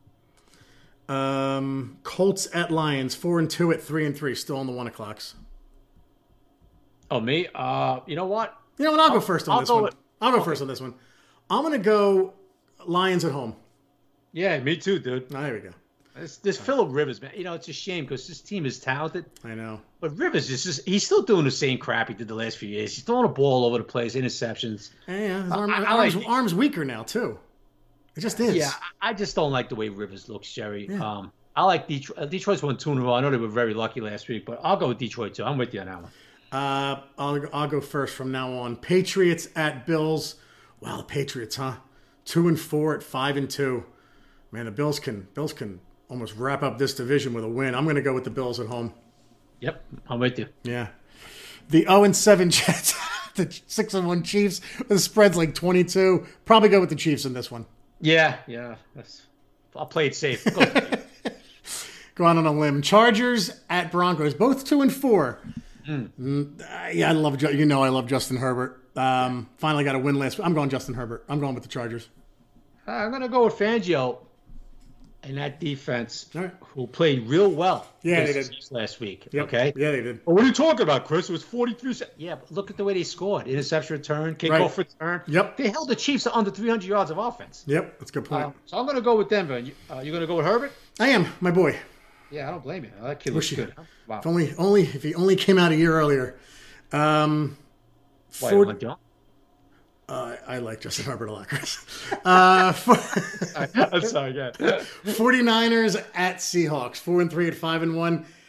Speaker 1: Um, Colts at Lions. four and two at three and three. Still on the one o'clocks.
Speaker 2: Oh, me? Uh, you know what?
Speaker 1: You know what? I'll, I'll go first on
Speaker 2: I'll
Speaker 1: this
Speaker 2: go
Speaker 1: one.
Speaker 2: With,
Speaker 1: I'll go
Speaker 2: okay.
Speaker 1: first on this one. I'm going to go Lions at home.
Speaker 2: Yeah, me too, dude.
Speaker 1: Oh, there we go.
Speaker 2: This, this Phillip Rivers, man. You know, it's a shame because this team is talented.
Speaker 1: I know.
Speaker 2: But Rivers is just, he's still doing the same crap he did the last few years. He's throwing a ball over the place, interceptions.
Speaker 1: Yeah, yeah. His arm,
Speaker 2: I, I
Speaker 1: arms,
Speaker 2: like,
Speaker 1: arms weaker now, too. It just is.
Speaker 2: Yeah, I just don't like the way Rivers looks, Jerry.
Speaker 1: Yeah.
Speaker 2: Um, I like Detroit. Detroit's won two in a row. I know they were very lucky last week, but I'll go with Detroit, too. I'm with you on that one.
Speaker 1: Uh, I'll, I'll go first from now on. Patriots at Bills. Wow, the Patriots, huh? Two and four at five and two. Man, the Bills can Bills can almost wrap up this division with a win. I'm going to go with the Bills at home.
Speaker 2: Yep, I'm with you.
Speaker 1: Yeah. The oh and seven Jets, the six and one Chiefs. The spread's like twenty-two. Probably go with the Chiefs in this one.
Speaker 2: Yeah, yeah. That's, I'll play it safe. Go,
Speaker 1: go out on a limb. Chargers at Broncos. Both two and four. Mm. Mm, uh, yeah, I love you know I love Justin Herbert. Um, finally got a win last. I'm going Justin Herbert. I'm going with the Chargers.
Speaker 2: Uh, I'm going to go with Fangio and that defense,
Speaker 1: right.
Speaker 2: who played real well.
Speaker 1: Yeah, they did
Speaker 2: last week.
Speaker 1: Yep.
Speaker 2: Okay.
Speaker 1: Yeah, they did.
Speaker 2: Well, what are you talking about, Chris? It was forty-three. Yeah, but look at the way they scored. Interception return, kickoff
Speaker 1: right.
Speaker 2: return.
Speaker 1: Yep.
Speaker 2: They held the Chiefs to under three hundred yards of offense.
Speaker 1: Yep, that's a good point.
Speaker 2: Uh, so I'm going to go with Denver. You, uh, you're going to go with Herbert?
Speaker 1: I am, my boy.
Speaker 2: Yeah, I don't blame you. That kid looks good. Huh? Wow.
Speaker 1: If only, only if he only came out a year earlier. Um,
Speaker 2: Why,
Speaker 1: for,
Speaker 2: like John?
Speaker 1: Uh, I like Justin Herbert a lot, Chris. Uh, for,
Speaker 2: I'm sorry, yeah.
Speaker 1: 49ers at Seahawks, four and three at five and one.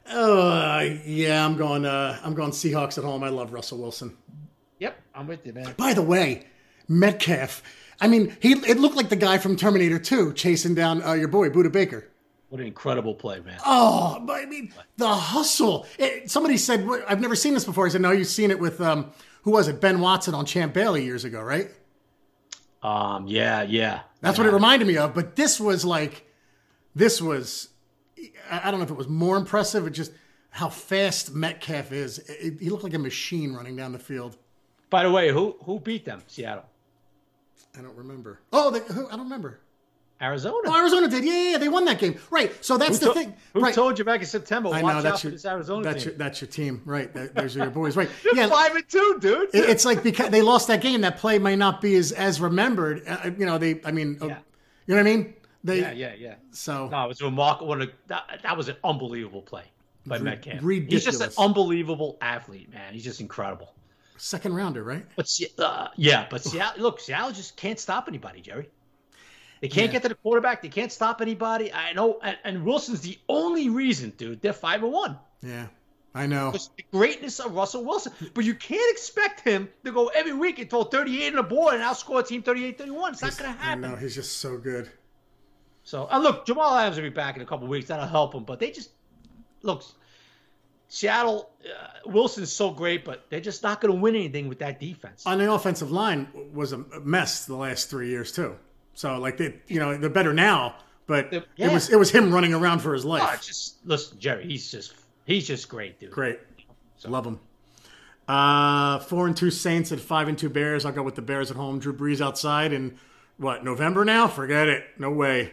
Speaker 1: Uh, yeah, I'm going. Uh, I'm going Seahawks at home. I love Russell Wilson.
Speaker 2: Yep, I'm with you, man.
Speaker 1: By the way, Metcalf. I mean, he it looked like the guy from Terminator two chasing down uh, your boy Buda Baker.
Speaker 2: What an incredible play, man.
Speaker 1: Oh, but I mean, the hustle. It, somebody said, I've never seen this before. I said, no, you've seen it with, um, who was it? Ben Watson on Champ Bailey years ago, right?
Speaker 2: Um, yeah, yeah.
Speaker 1: That's
Speaker 2: yeah.
Speaker 1: what it reminded me of. But this was like, this was, I don't know if it was more impressive or just how fast Metcalf is. It, he looked like a machine running down the field.
Speaker 2: By the way, who who beat them? Seattle.
Speaker 1: I don't remember. Oh, they, who, I don't remember.
Speaker 2: Arizona.
Speaker 1: Oh, Arizona did. Yeah, yeah, yeah, they won that game. Right. So that's
Speaker 2: who
Speaker 1: the
Speaker 2: to-
Speaker 1: thing.
Speaker 2: Who
Speaker 1: right.
Speaker 2: told you back in September?
Speaker 1: I
Speaker 2: Watch
Speaker 1: know,
Speaker 2: out
Speaker 1: that's
Speaker 2: for
Speaker 1: your,
Speaker 2: this Arizona
Speaker 1: that's
Speaker 2: team.
Speaker 1: Your, that's your team. Right. That, those are your boys. Right.
Speaker 2: You're
Speaker 1: yeah.
Speaker 2: five and two, dude.
Speaker 1: It, it's like because they lost that game, that play might not be as, as remembered. Uh, you know, they, I mean,
Speaker 2: Yeah.
Speaker 1: uh, you know what I mean? They,
Speaker 2: Yeah, yeah, yeah.
Speaker 1: So.
Speaker 2: No, it was remarkable. That, that was an unbelievable play by
Speaker 1: R-
Speaker 2: Metcalf.
Speaker 1: ridiculous.
Speaker 2: He's just an unbelievable athlete, man. He's just incredible.
Speaker 1: Second rounder, right?
Speaker 2: But uh, yeah, but Seattle, look, Seattle just can't stop anybody, Jerry. They can't yeah. get to the quarterback. They can't stop anybody. I know, and, and Wilson's the only reason, dude. They're five and one.
Speaker 1: Yeah, I know.
Speaker 2: It's the greatness of Russell Wilson, but you can't expect him to go every week and throw thirty-eight on the board and outscore a team thirty-eight thirty-one. It's
Speaker 1: he's,
Speaker 2: not going to happen.
Speaker 1: I know, he's just so good.
Speaker 2: So, and look, Jamal Adams will be back in a couple of weeks. That'll help him. But they just look. Seattle, uh, Wilson's so great, but they're just not going to win anything with that defense.
Speaker 1: On the offensive line was a mess the last three years too. So, like they, you know, they're better now, but yeah. it was it was him running around for his life.
Speaker 2: Oh, just listen, Jerry. He's just he's just great, dude.
Speaker 1: Great, so. Love him. Uh, four and two Saints and five and two Bears. I'll go with the Bears at home. Drew Brees outside in what November now? Forget it. No way.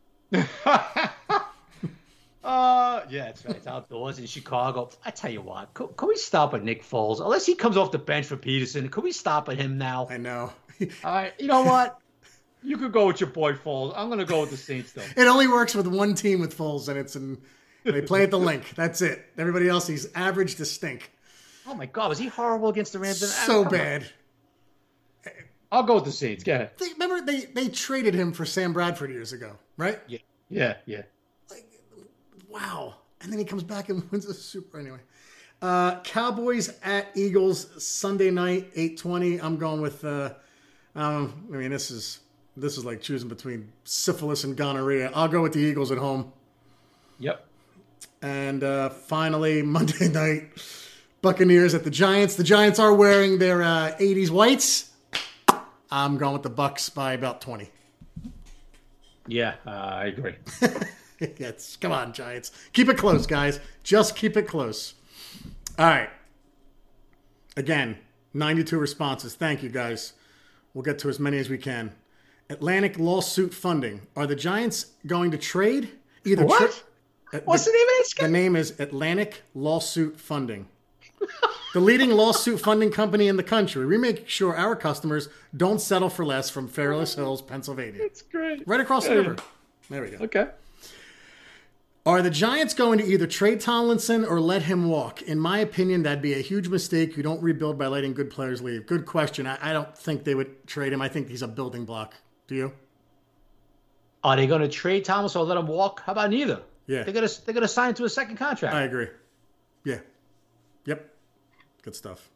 Speaker 2: Uh, yeah, that's right. It's outdoors in Chicago. I tell you what, can, can we stop at Nick Foles? Unless he comes off the bench for Peterson, can we stop at him now?
Speaker 1: I know.
Speaker 2: All right, you know what? You could go with your boy Foles. I'm going to go with the Saints, though.
Speaker 1: It only works with one team with Foles, and it's in, they play at the link. That's it. Everybody else, he's average to stink.
Speaker 2: Oh, my God. Was he horrible against the Rams?
Speaker 1: So bad.
Speaker 2: On. I'll go with the Saints. Go ahead.
Speaker 1: They, remember, they, they traded him for Sam Bradford years ago, right?
Speaker 2: Yeah, yeah, yeah.
Speaker 1: Wow. And then he comes back and wins a Super. Anyway. Uh, Cowboys at Eagles Sunday night, eight twenty. I'm going with, uh, um, I mean, this is this is like choosing between syphilis and gonorrhea. I'll go with the Eagles at home.
Speaker 2: Yep.
Speaker 1: And uh, finally, Monday night, Buccaneers at the Giants. The Giants are wearing their uh, eighties whites. I'm going with the Bucs by about twenty.
Speaker 2: Yeah, uh, I agree.
Speaker 1: Yes, come on, Giants. Keep it close, guys. Just keep it close. All right. Again, ninety-two responses. Thank you, guys. We'll get to as many as we can. Atlantic lawsuit funding. Are the Giants going to trade? Either
Speaker 2: what?
Speaker 1: Tra-
Speaker 2: What's
Speaker 1: the,
Speaker 2: the name of this guy?
Speaker 1: The name is Atlantic Lawsuit Funding. The leading lawsuit funding company in the country. We make sure our customers don't settle for less from Fairless Hills, Pennsylvania.
Speaker 2: That's great.
Speaker 1: Right across the river. There we go.
Speaker 2: Okay.
Speaker 1: Are the Giants going to either trade Tomlinson or let him walk? In my opinion, that'd be a huge mistake. You don't rebuild by letting good players leave. Good question. I, I don't think they would trade him. I think he's a building block. Do you?
Speaker 2: Are they going to trade Tomlinson or let him walk? How about neither?
Speaker 1: Yeah.
Speaker 2: They're going to they're going to sign him to a second contract.
Speaker 1: I agree. Yeah. Yep. Good stuff.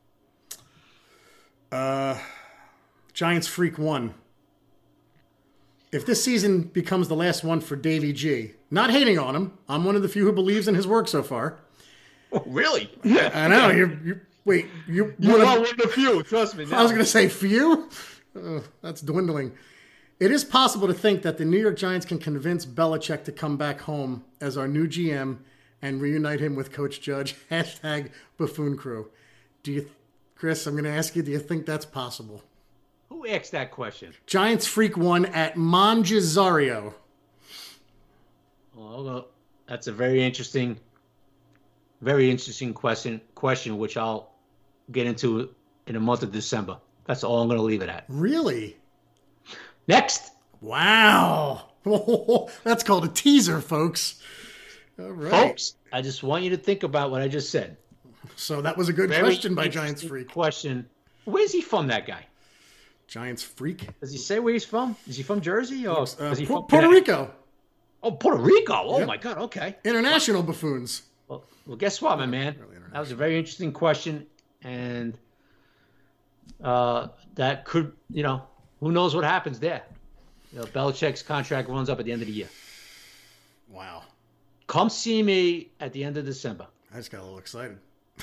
Speaker 1: Uh, Giants Freak one. If this season becomes the last one for Davey G, not hating on him, I'm one of the few who believes in his work so far.
Speaker 2: Oh, really?
Speaker 1: I know. You're, you're, wait, you,
Speaker 2: you
Speaker 1: one
Speaker 2: are
Speaker 1: of,
Speaker 2: one of the few. Trust me. Now.
Speaker 1: I was going to say few? Uh, that's dwindling. It is possible to think that the New York Giants can convince Belichick to come back home as our new G M and reunite him with Coach Judge. Hashtag buffoon crew. Do you, Chris, I'm going to ask you, do you think that's possible?
Speaker 2: Who asked that question?
Speaker 1: Giants Freak one at Mongezario.
Speaker 2: Well, that's a very interesting, very interesting question, question, which I'll get into in the month of December. That's all I'm going to leave it at.
Speaker 1: Really?
Speaker 2: Next.
Speaker 1: Wow. That's called a teaser, folks. All right.
Speaker 2: Folks, I just want you to think about what I just said.
Speaker 1: So that was a good very question by Giants Freak.
Speaker 2: Question. Where's he from, that guy?
Speaker 1: Giants Freak.
Speaker 2: Does he say where he's from? Is he from Jersey? Or
Speaker 1: uh,
Speaker 2: is he
Speaker 1: Pu-
Speaker 2: from
Speaker 1: Puerto Rico.
Speaker 2: Oh, Puerto Rico. Oh,
Speaker 1: yep.
Speaker 2: my God. Okay.
Speaker 1: International buffoons.
Speaker 2: Well, well, guess what, my man? That was a very interesting question, and uh, that could, you know, who knows what happens there? You know, Belichick's contract runs up at the end of the year.
Speaker 1: Wow.
Speaker 2: Come see me at the end of December.
Speaker 1: I just got a little excited.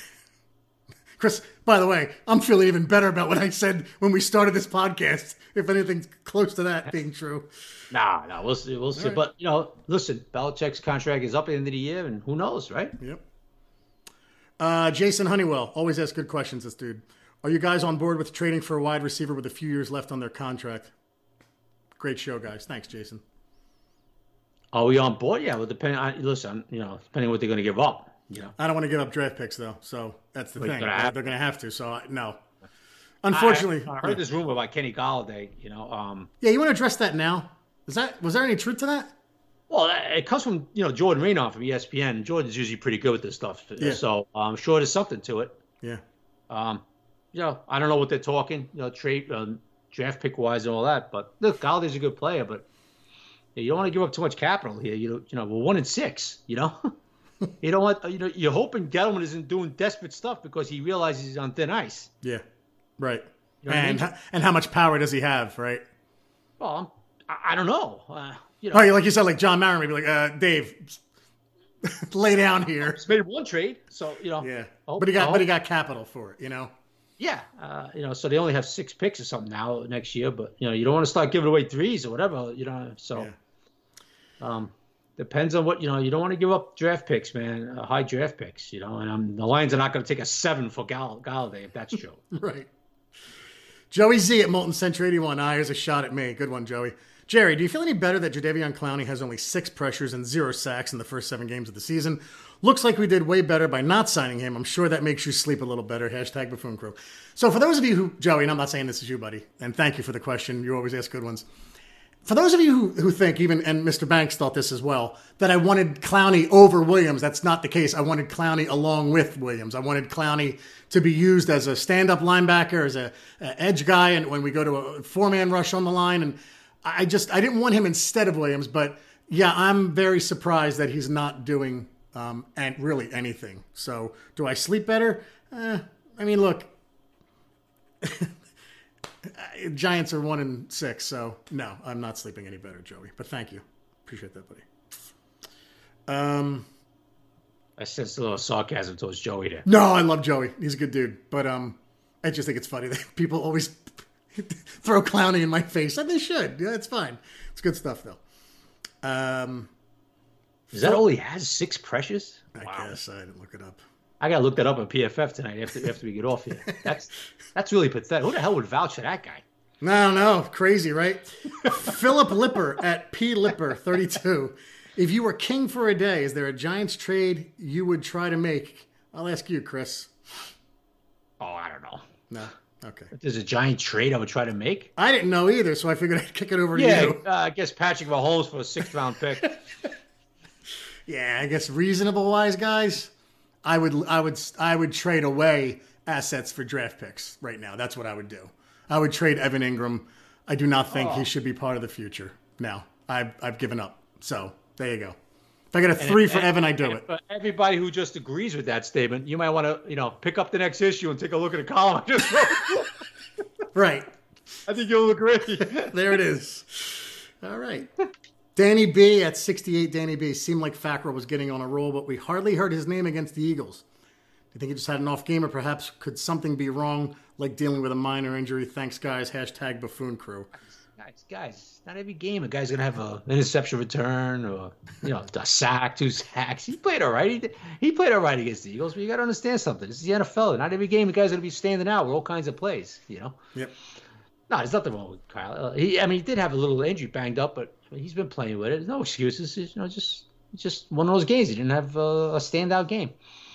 Speaker 1: Chris, by the way, I'm feeling even better about what I said when we started this podcast, if anything's close to that being true.
Speaker 2: Nah, no, we'll see. We'll see. Right. But, you know, listen, Belichick's contract is up at the end of the year, and who knows, right?
Speaker 1: Yep. Uh, Jason Honeywell, always asks good questions, this dude. Are you guys on board with trading for a wide receiver with a few years left on their contract? Great show, guys. Thanks, Jason.
Speaker 2: Are we on board? Yeah, well, depending on, listen, you know, depending on what they're going to give up. You know.
Speaker 1: I don't want to give up draft picks, though, so that's the
Speaker 2: well,
Speaker 1: thing.
Speaker 2: Gonna
Speaker 1: They're going to have to, so I, no. Unfortunately.
Speaker 2: I, I heard yeah. this rumor about Kenny Golladay, you know. Um,
Speaker 1: yeah, you want to address that now? Is that Was there any truth to that?
Speaker 2: Well, it comes from, you know, Jordan Renoff from E S P N. Jordan's usually pretty good with this stuff, yeah. so I'm sure there's something to it.
Speaker 1: Yeah.
Speaker 2: Um, you know, I don't know what they're talking, you know, trade, um, draft pick wise and all that, but look, Galladay's a good player, but you don't want to give up too much capital here. You you know, we're one in six. You know, you don't want you know you're hoping Gettleman isn't doing desperate stuff because he realizes he's on thin ice.
Speaker 1: Yeah, right.
Speaker 2: You know
Speaker 1: and
Speaker 2: I mean?
Speaker 1: and how much power does he have? Right.
Speaker 2: Well, I, I don't know. Uh, you know,
Speaker 1: oh, like you said, like John Marin, maybe like uh, Dave, lay down here.
Speaker 2: He's made one trade, so you know.
Speaker 1: Yeah,
Speaker 2: hope,
Speaker 1: but he got but he got capital for it. You know.
Speaker 2: Yeah, uh, you know, so they only have six picks or something now next year, but you know, you don't want to start giving away threes or whatever, you know. So. Yeah. Um, depends on what, you know, you don't want to give up draft picks, man, uh, high draft picks, you know, and um, the Lions are not going to take a seven for Gall- Galladay if that's true.
Speaker 1: Right. Joey Z at Molten Century eighty-one. Ah, here's a shot at me. Good one, Joey. Jerry, do you feel any better that Jadeveon Clowney has only six pressures and zero sacks in the first seven games of the season? Looks like we did way better by not signing him. I'm sure that makes you sleep a little better. Hashtag Buffoon Crew. So for those of you who, Joey, and I'm not saying this is you, buddy, and thank you for the question. You always ask good ones. For those of you who, who think, even, and Mister Banks thought this as well, that I wanted Clowney over Williams, that's not the case. I wanted Clowney along with Williams. I wanted Clowney to be used as a stand-up linebacker, as a, a edge guy, and when we go to a four-man rush on the line. And I just, I didn't want him instead of Williams. But, yeah, I'm very surprised that he's not doing um, and really anything. So do I sleep better? Eh, I mean, look. Giants are one and six, so no, I'm not sleeping any better, Joey. But thank you, appreciate that, buddy. Um,
Speaker 2: I sense a little sarcasm towards Joey there.
Speaker 1: No, I love Joey. He's a good dude, but um, I just think it's funny that people always throw Clowney in my face, and they should. Yeah, it's fine. It's good stuff, though. Um,
Speaker 2: is that all he has? Six pressures?
Speaker 1: I wow. guess I didn't look it up.
Speaker 2: I gotta look that up on P F F tonight after after we get off here. That's that's really pathetic. Who the hell would vouch for that guy?
Speaker 1: No, no, crazy, right? Philip Lipper at P Lipper thirty-two. If you were king for a day, is there a Giants trade you would try to make? I'll ask you, Chris.
Speaker 2: Oh, I don't know.
Speaker 1: No, okay.
Speaker 2: If there's a giant trade I would try to make.
Speaker 1: I didn't know either, so I figured I'd kick it over
Speaker 2: yeah,
Speaker 1: to you.
Speaker 2: Yeah, uh, I guess Patrick Mahomes for a sixth round pick.
Speaker 1: Yeah, I guess reasonable wise, guys. I would, I would, I would trade away assets for draft picks right now. That's what I would do. I would trade Evan Ingram. I do not think oh. he should be part of the future. Now, I've, I've given up. So there you go. If I get a three and, for and, Evan, I do
Speaker 2: and,
Speaker 1: it.
Speaker 2: But everybody who just agrees with that statement, you might want to, you know, pick up the next issue and take a look at the column I just wrote.
Speaker 1: Right.
Speaker 2: I think you'll agree.
Speaker 1: There it is. All right. Danny B at sixty-eight. Danny B seemed like Fackrell was getting on a roll, but we hardly heard his name against the Eagles. Do you think he just had an off game, or perhaps could something be wrong, like dealing with a minor injury? Thanks, guys. Hashtag Buffoon Crew.
Speaker 2: Guys, guys, not every game a guy's gonna have an interception return or you know a sack, two sacks. He played all right. He, he played all right against the Eagles, but you got to understand something. This is the N F L. Not every game a guy's gonna be standing out with all kinds of plays. You know.
Speaker 1: Yep.
Speaker 2: No, there's nothing wrong with Kyle. Uh, he, I mean, he did have a little injury, banged up, but he's been playing with it. There's no excuses. It's, you know, just just one of those games. He didn't have uh, a standout game.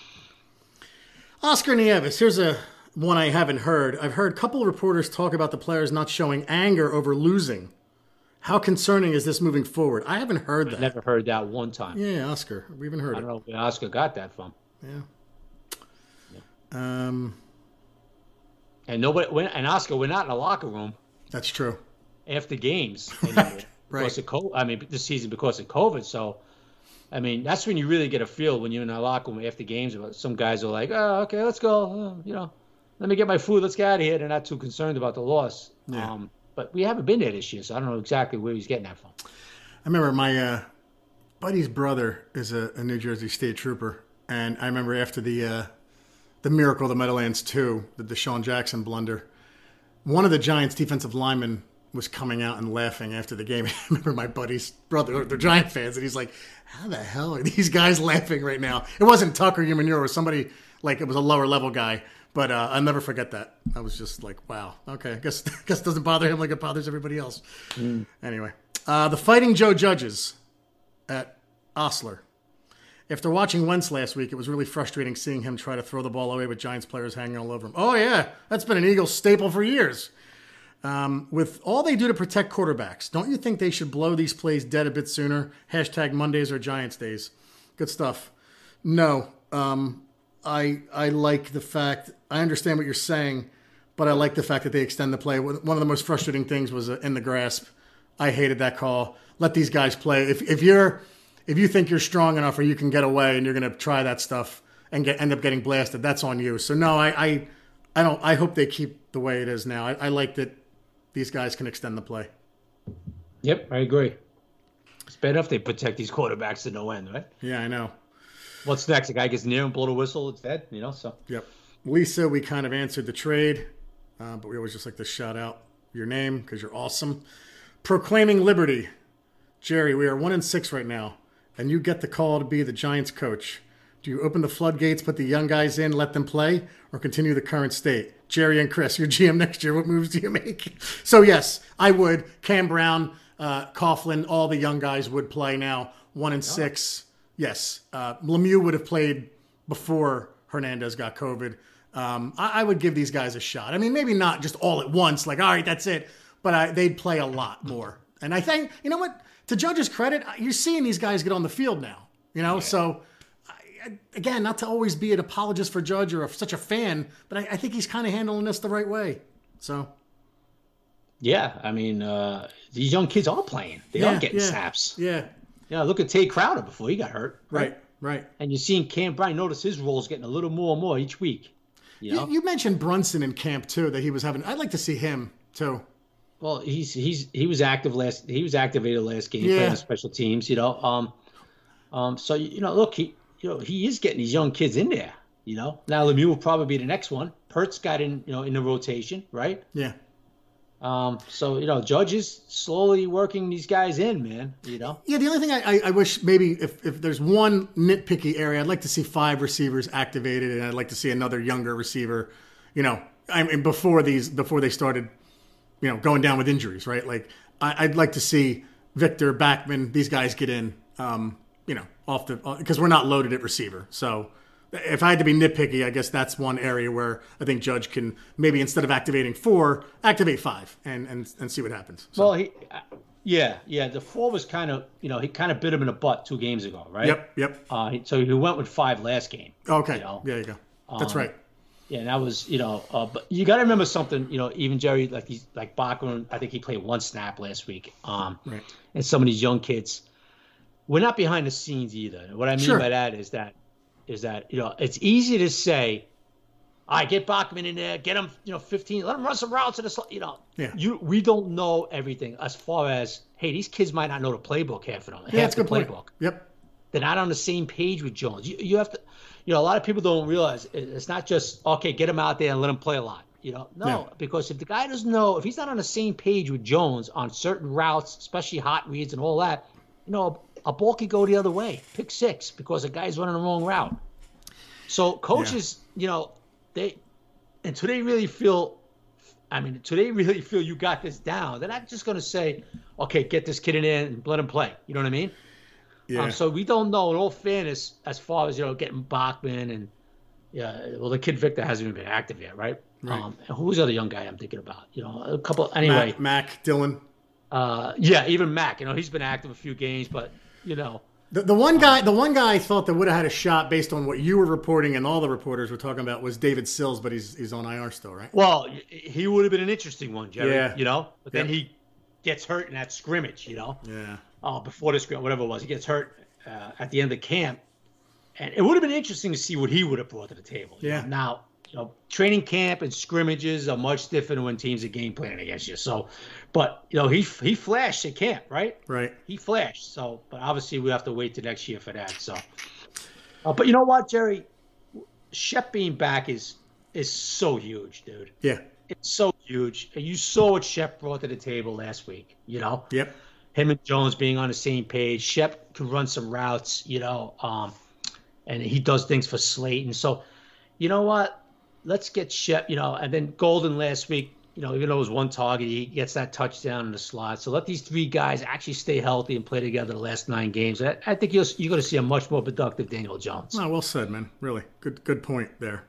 Speaker 1: Oscar Nieves. Here's a one I haven't heard. I've heard a couple of reporters talk about the players not showing anger over losing. How concerning is this moving forward? I haven't heard that.
Speaker 2: I've never heard that one time.
Speaker 1: Yeah, Oscar. We haven't heard it.
Speaker 2: I don't it. know where Oscar got that from.
Speaker 1: Yeah. yeah. Um.
Speaker 2: And nobody, and Oscar, we're not in a locker room.
Speaker 1: That's true.
Speaker 2: After games, anymore,
Speaker 1: right?
Speaker 2: Because of COVID, I mean, this season because of COVID. So, I mean, that's when you really get a feel when you're in the locker room after games. About some guys are like, oh, okay, let's go. Uh, you know, let me get my food. Let's get out of here. They're not too concerned about the loss. Yeah. Um, but we haven't been there this year, so I don't know exactly where he's getting that from.
Speaker 1: I remember my uh, buddy's brother is a, a New Jersey State Trooper, and I remember after the uh, the Miracle of the Meadowlands two, the Deshaun Jackson blunder, one of the Giants' defensive linemen was coming out and laughing after the game. I remember my buddy's brother, they're Giant fans, and he's like, how the hell are these guys laughing right now? It wasn't Tucker Umanura, it was somebody, like it was a lower level guy. But uh, I'll never forget that. I was just like, wow, okay, I guess, I guess it doesn't bother him like it bothers everybody else. Mm. Anyway, uh, the Fighting Joe Judges at Osler. After watching Wentz last week, it was really frustrating seeing him try to throw the ball away with Giants players hanging all over him. Oh, yeah, that's been an Eagles staple for years. Um, with all they do to protect quarterbacks, don't you think they should blow these plays dead a bit sooner? Hashtag Mondays or Giants days. Good stuff. No, um, I I like the fact, I understand what you're saying, but I like the fact that they extend the play. One of the most frustrating things was in the grasp. I hated that call. Let these guys play. If if you're if you think you're strong enough or you can get away and you're going to try that stuff and get end up getting blasted, that's on you. So no, I I, I don't. I hope they keep the way it is now. I, I like that. These guys can extend the play.
Speaker 2: Yep, I agree. It's bad enough they protect these quarterbacks to no end, right?
Speaker 1: Yeah, I know.
Speaker 2: What's next? A guy gets near and blow the whistle, it's dead, you know? So.
Speaker 1: Yep. Lisa, we kind of answered the trade, uh, but we always just like to shout out your name because you're awesome. Proclaiming Liberty. Jerry, we are one and six right now, and you get the call to be the Giants coach. Do you open the floodgates, put the young guys in, let them play, or continue the current state? Jerry and Chris, your G M next year, what moves do you make? So, yes, I would. Cam Brown, uh, Coughlin, all the young guys would play now. One and six. Yes. Uh, Lemieux would have played before Hernandez got COVID. Um, I, I would give these guys a shot. I mean, maybe not just all at once, like, all right, that's it. But I, they'd play a lot more. And I think, you know what? To Judge's credit, you're seeing these guys get on the field now. You know, yeah. so... Again, not to always be an apologist for Judge or a, such a fan, but I, I think he's kind of handling this the right way. So,
Speaker 2: yeah, I mean, uh, these young kids are playing; they
Speaker 1: yeah,
Speaker 2: are getting
Speaker 1: yeah,
Speaker 2: snaps.
Speaker 1: Yeah,
Speaker 2: yeah. Look at Tate Crowder before he got hurt.
Speaker 1: Right, right. right.
Speaker 2: And you're seeing Cam Brown. Notice his role's getting a little more and more each week. You know?
Speaker 1: You, you mentioned Brunson in camp too, that he was having. I'd like to see him too.
Speaker 2: Well, he's he's he was active last. He was activated last game,
Speaker 1: yeah.
Speaker 2: playing special teams. You know, um, um. So you know, look, he. You know, he is getting these young kids in there, you know. Now, Lemieux will probably be the next one. Pertz got in, you know, in the rotation, right?
Speaker 1: Yeah.
Speaker 2: Um, so, you know, Judge is slowly working these guys in, man, you know.
Speaker 1: Yeah, the only thing I, I, I wish maybe if, if there's one nitpicky area, I'd like to see five receivers activated, and I'd like to see another younger receiver, you know, I mean, before these, before they started, you know, going down with injuries, right? Like, I, I'd like to see Victor, Backman, these guys get in, um, you know, off the, because we're not loaded at receiver. So if I had to be nitpicky, I guess that's one area where I think Judge can maybe instead of activating four, activate five and and, and see what happens. So.
Speaker 2: Well, he, yeah, yeah. The four was kind of, you know, he kind of bit him in the butt two games ago, right?
Speaker 1: Yep, yep.
Speaker 2: Uh, so he went with five last game.
Speaker 1: Okay,
Speaker 2: you know?
Speaker 1: There you go. That's um, right.
Speaker 2: Yeah, and that was, you know, uh, but you got to remember something, you know, even Jerry, like he's like Bachman, I think he played one snap last week. Um,
Speaker 1: right.
Speaker 2: And some of these young kids. We're not behind the scenes either. What I mean
Speaker 1: sure.
Speaker 2: by that is that, is that you know, it's easy to say, "I right, get Bachman in there, get him, you know, fifteen, let him run some routes to the, you know."
Speaker 1: Yeah.
Speaker 2: You, we don't know everything as far as, hey, these kids might not know the playbook half of them.
Speaker 1: Yeah,
Speaker 2: half
Speaker 1: that's
Speaker 2: the
Speaker 1: a good
Speaker 2: playbook.
Speaker 1: point. Yep.
Speaker 2: They're not on the same page with Jones. You, you have to, you know, a lot of people don't realize it's not just okay, get him out there and let him play a lot. You know, no, yeah. because if the guy doesn't know, if he's not on the same page with Jones on certain routes, especially hot reads and all that, you know. A ball could go the other way, pick six, because a guy's running the wrong route. So coaches, yeah. you know, they until they really feel, I mean, until they really feel you got this down, they're not just going to say, okay, get this kid in there and let him play. You know what I mean? Yeah. Um, so we don't know, in all fairness, as far as, you know, getting Bachman and, yeah, well, the kid Victor hasn't even been active yet, right?
Speaker 1: Right.
Speaker 2: Um, and who's the other young guy I'm thinking about? You know, a couple, anyway.
Speaker 1: Mac, Mac Dillon.
Speaker 2: Uh, yeah, even Mac. You know, he's been active a few games, but. You know,
Speaker 1: the the one guy the one guy I thought that would have had a shot based on what you were reporting and all the reporters were talking about was David Sills, but he's he's on I R still, right?
Speaker 2: Well, he would have been an interesting one, Jerry.
Speaker 1: Yeah.
Speaker 2: You know, but then
Speaker 1: yep.
Speaker 2: he gets hurt in that scrimmage. You know,
Speaker 1: yeah.
Speaker 2: Oh, before the scrimmage, whatever it was, he gets hurt uh, at the end of camp, and it would have been interesting to see what he would have brought to the table.
Speaker 1: Yeah.
Speaker 2: Know? Now, you know, training camp and scrimmages are much different when teams are game planning against you. So, but you know, he he flashed at camp, right?
Speaker 1: Right.
Speaker 2: He flashed. So, but obviously we have to wait till next year for that. So, uh, but you know what, Jerry, Shep being back is is so huge, dude.
Speaker 1: Yeah.
Speaker 2: It's so huge. You saw what Shep brought to the table last week, you know?
Speaker 1: Yep.
Speaker 2: Him and Jones being on the same page. Shep can run some routes, you know, um, and he does things for Slayton. So, you know what? Let's get Shep, you know, and then Golden last week, you know, even though it was one target, he gets that touchdown in the slot. So let these three guys actually stay healthy and play together the last nine games. I, I think you're, you're going to see a much more productive Daniel Jones.
Speaker 1: Oh, well said, man. Really. Good good point there.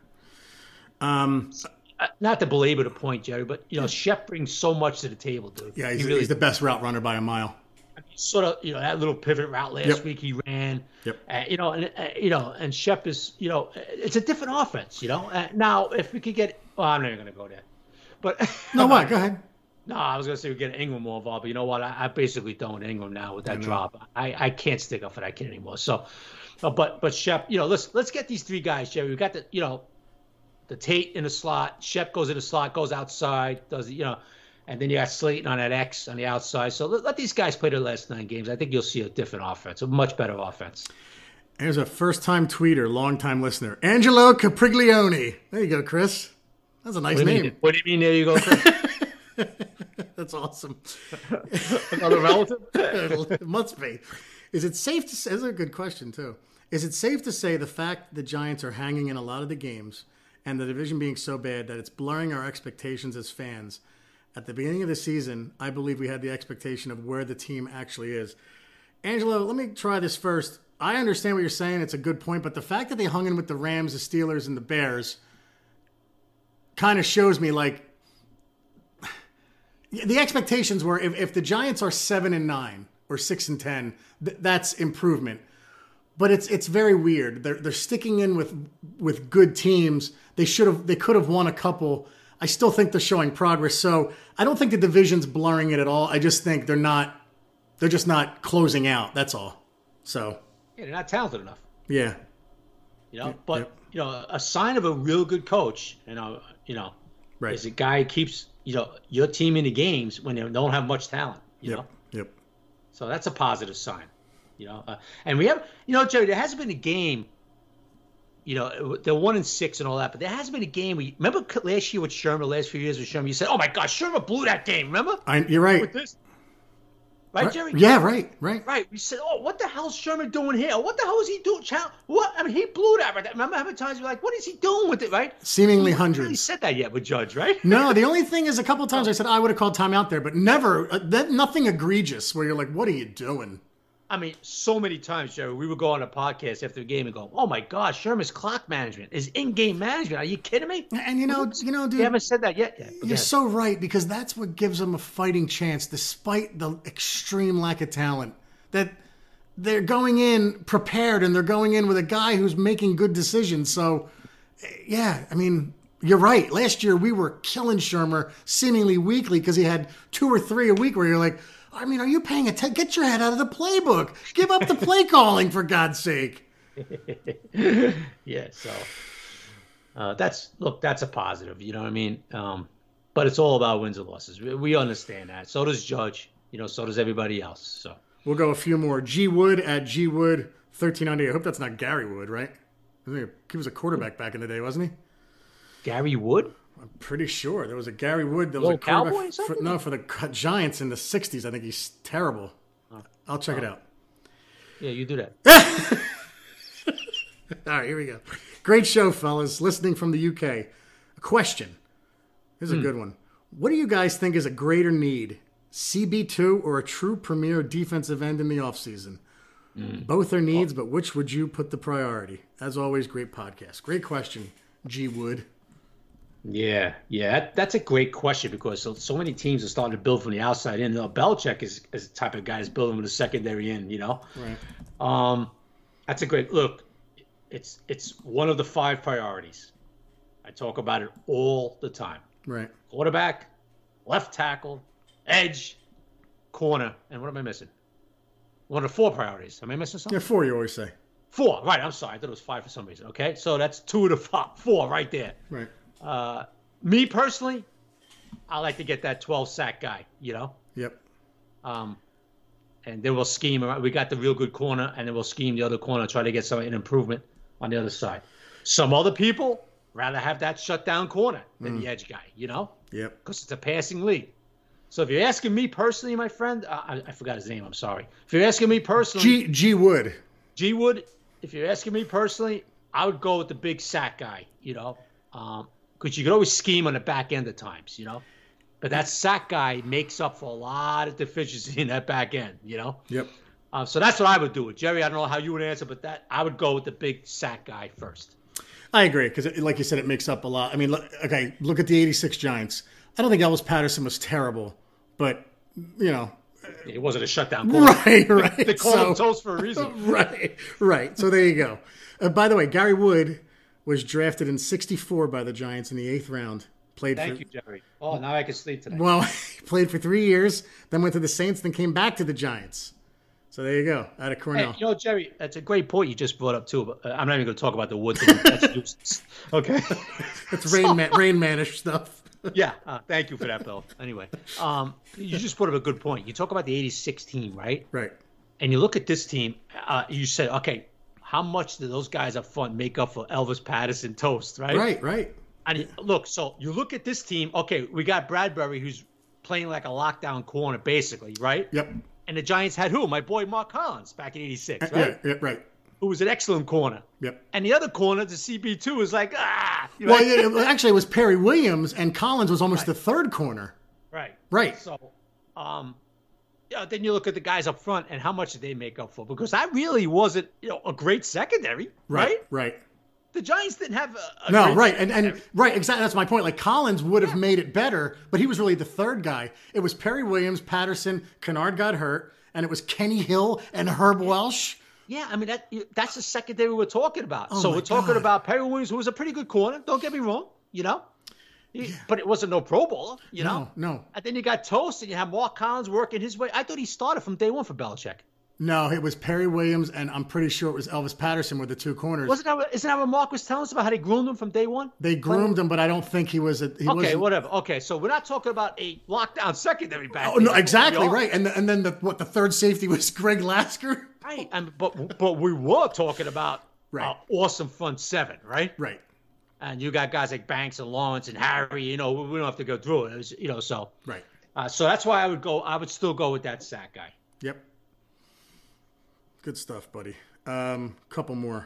Speaker 1: Um,
Speaker 2: Not to belabor the point, Jerry, but, you know, Shep brings so much to the table, dude.
Speaker 1: yeah, he's,
Speaker 2: he really,
Speaker 1: he's the best route runner by a mile.
Speaker 2: I mean, sort of, you know, that little pivot route last
Speaker 1: Yep.
Speaker 2: week he ran.
Speaker 1: Yep.
Speaker 2: Uh, you know, and uh, you know, and Shep is, you know, it's a different offense. You know, uh, now if we could get, well, I'm not even going to go there, but
Speaker 1: No, what? Go ahead.
Speaker 2: No, I was going to say we get Ingram more involved, but you know what? I, I basically done with Ingram now with that drop. I, I can't stick up for that kid anymore. So, uh, but but Shep, you know, let's let's get these three guys, Jerry. We got the, you know, the Tate in the slot. Shep goes in the slot, goes outside, does you know, and then you got Slayton on that X on the outside. So let, let these guys play their last nine games. I think you'll see a different offense, a much better offense.
Speaker 1: Here's a first-time tweeter, long-time listener, Angelo Capriglione. There you go, Chris. That's a nice
Speaker 2: What do you
Speaker 1: name.
Speaker 2: mean, what do you mean? There you go, Chris.
Speaker 1: That's awesome.
Speaker 2: Another relative?
Speaker 1: It must be. Is it safe to say? This is a good question too. Is it safe to say the fact the Giants are hanging in a lot of the games and the division being so bad that it's blurring our expectations as fans? At the beginning of the season, I believe we had the expectation of where the team actually is. Angelo, let me try this first. I understand what you're saying. It's a good point, but the fact that they hung in with the Rams, the Steelers, and the Bears kind of shows me like the expectations were if, if the Giants are seven and nine or six and ten, th- that's improvement. But it's it's very weird. They're they're sticking in with with good teams. They should have they could have won a couple. I still think they're showing progress. So I don't think the division's blurring it at all. I just think they're not they're just not closing out. That's all. So
Speaker 2: yeah, they're not talented enough.
Speaker 1: Yeah.
Speaker 2: You know,
Speaker 1: yeah,
Speaker 2: but
Speaker 1: yeah.
Speaker 2: you know, a sign of a real good coach, you know, you know,
Speaker 1: right.
Speaker 2: is a guy who keeps, you know, your team in the games when they don't have much talent, you
Speaker 1: yep.
Speaker 2: know.
Speaker 1: Yep.
Speaker 2: So that's a positive sign, you know. Uh, and we have, you know, Jerry, there hasn't been a game, you know, they're one and six and all that, but there hasn't been a game. We remember last year with Sherman, the last few years with Sherman, you said, "Oh my God, Sherman blew that game." Remember?
Speaker 1: I, you're right.
Speaker 2: With this, right, Jerry?
Speaker 1: Yeah, right, right,
Speaker 2: right. We said, "Oh, what the hell is Sherman doing here? What the hell is he doing?" What? I mean, he blew that. Right? Remember how many times we're like, "What is he doing with it?" Right?
Speaker 1: Seemingly
Speaker 2: he
Speaker 1: hundreds.
Speaker 2: He said that yet with Judge, right?
Speaker 1: No, the only thing is a couple of times I said oh, I would have called timeout there, but never uh, that nothing egregious where you're like, "What are you doing?"
Speaker 2: I mean, so many times, Jerry, we would go on a podcast after a game and go, "Oh my gosh, Sherman's clock management is in-game management. Are you kidding me?"
Speaker 1: And you know, you know, dude,
Speaker 2: you haven't said that yet. yet
Speaker 1: you're so right because that's what gives them a fighting chance, despite the extreme lack of talent. That they're going in prepared and they're going in with a guy who's making good decisions. So, yeah, I mean, you're right. Last year we were killing Shermer seemingly weekly because he had two or three a week where you're like, I mean, are you paying attention? Get your head out of the playbook. Give up the play calling, for God's sake.
Speaker 2: yeah, so uh, that's, look, that's a positive, you know what I mean? Um, but it's all about wins and losses. We, we understand that. So does Judge, you know, so does everybody else. So
Speaker 1: we'll go a few more. G Wood at G Wood thirteen ninety. I hope that's not Gary Wood, right? He was a quarterback back in the day, wasn't he?
Speaker 2: Gary Wood?
Speaker 1: I'm pretty sure there was a Gary Wood. There was
Speaker 2: Old
Speaker 1: a quarterback
Speaker 2: Cowboy
Speaker 1: for, no for the Giants in the sixties. I think he's terrible. Oh. I'll check oh. it out.
Speaker 2: Yeah, you do that.
Speaker 1: All right, here we go. Great show, fellas. Listening from the U K. A question. Here's a hmm. good one. What do you guys think is a greater need, C B two or a true premier defensive end in the offseason? Mm. Both are needs, but which would you put the priority? As always, great podcast. Great question, G. Wood.
Speaker 2: Yeah, yeah, that, that's a great question because so, so many teams are starting to build from the outside in. You know, Belichick is, is the type of guy who's building with the secondary in, you know?
Speaker 1: Right.
Speaker 2: Um, that's a great look. It's it's one of the five priorities. I talk about it all the time.
Speaker 1: Right. Quarterback,
Speaker 2: left tackle, edge, corner, and what am I missing? one of the four priorities. Am I missing something?
Speaker 1: Yeah, four, you always say.
Speaker 2: Four, right. I'm sorry. I thought it was five for some reason. Okay, so that's two of the five, four right there.
Speaker 1: Right.
Speaker 2: Uh, me personally, I like to get that twelve sack guy, you know?
Speaker 1: Yep.
Speaker 2: Um, and then we'll scheme. We got the real good corner, and then we'll scheme the other corner, try to get some an improvement on the other side. Some other people rather have that shutdown corner than mm. the edge guy, you know?
Speaker 1: Yep.
Speaker 2: Because it's a passing league. So if you're asking me personally, my friend, uh, I, I forgot his name. I'm sorry. If you're asking me personally,
Speaker 1: G G Wood.
Speaker 2: G Wood. If you're asking me personally, I would go with the big sack guy. You know, because um, you could always scheme on the back end at times. You know, but that sack guy makes up for a lot of deficiency in that back end. You know.
Speaker 1: Yep.
Speaker 2: Uh, so that's what I would do with Jerry. I don't know how you would answer, but that I would go with the big sack guy first.
Speaker 1: I agree because, like you said, it makes up a lot. I mean, look, okay, look at the eighty-six Giants. I don't think Elvis Patterson was terrible, but you know.
Speaker 2: It wasn't a shutdown corner.
Speaker 1: Right, right.
Speaker 2: They called so, him toast for a reason.
Speaker 1: Right, right. So there you go. Uh, by the way, Gary Wood was drafted in sixty-four by the Giants in the eighth round. Played
Speaker 2: Thank
Speaker 1: for,
Speaker 2: you, Jerry. Oh, now I can sleep today.
Speaker 1: Well, he played for three years, then went to the Saints, then came back to the Giants. So there you go, out of Cornell.
Speaker 2: Hey, you know, Jerry, that's a great point you just brought up, too. But uh, I'm not even going to talk about the Wood thing. That's useless. Okay?
Speaker 1: That's Rain, so, Man, Rain Manish stuff.
Speaker 2: Yeah, uh, thank you for that, Bill. Anyway, um, you just brought up a good point. You talk about the eighty-six team, right?
Speaker 1: Right.
Speaker 2: And you look at this team, uh, you said, okay, how much do those guys up front make up for Elvis Patterson toast, right?
Speaker 1: Right, right.
Speaker 2: And look, so you look at this team, okay, we got Bradbury who's playing like a lockdown corner, basically, right?
Speaker 1: Yep.
Speaker 2: And the Giants had who? My boy Mark Collins back in eighty-six, right?
Speaker 1: Yeah, yeah, right.
Speaker 2: Who was an excellent corner.
Speaker 1: Yep.
Speaker 2: And the other corner, the C B two, was like, ah.
Speaker 1: You know, well, yeah, actually, it was Perry Williams, and Collins was almost right. the third corner.
Speaker 2: Right.
Speaker 1: Right.
Speaker 2: So, um, yeah, then you look at the guys up front, and how much did they make up for? Because that really wasn't, you know, a great secondary, right?
Speaker 1: Right. Right.
Speaker 2: The Giants didn't have a, a
Speaker 1: no,
Speaker 2: great
Speaker 1: right, and and right, exactly. That's my point. Like Collins would have yeah. made it better, but he was really the third guy. It was Perry Williams, Patterson, Kennard got hurt, and it was Kenny Hill and Herb Welsh.
Speaker 2: Yeah, I mean, that that's the secondary we're talking about.
Speaker 1: Oh
Speaker 2: so we're talking
Speaker 1: God.
Speaker 2: about Perry Williams, who was a pretty good corner. Don't get me wrong, you know? He, yeah. But it wasn't no Pro Bowler, you know?
Speaker 1: No, no.
Speaker 2: And then you got Toast, and you have Mark Collins working his way. I thought he started from day one for Belichick.
Speaker 1: No, it was Perry Williams, and I'm pretty sure it was Elvis Patterson with the two corners.
Speaker 2: Wasn't that what, isn't that what Mark was telling us about how they groomed him from day one?
Speaker 1: They groomed him, but I don't think he was a... He
Speaker 2: okay,
Speaker 1: wasn't...
Speaker 2: whatever. Okay, so we're not talking about a lockdown secondary back
Speaker 1: Oh, no, exactly, right. And the, and then the what the third safety was Greg Lasker?
Speaker 2: Right, and but but we were talking about
Speaker 1: right.
Speaker 2: uh, awesome front seven, right?
Speaker 1: Right.
Speaker 2: And you got guys like Banks and Lawrence and Harry. You know, we don't have to go through it. It was, you know, so
Speaker 1: right.
Speaker 2: Uh, so that's why I would go. I would still go with that sack guy.
Speaker 1: Yep. Good stuff, buddy. Um, couple more.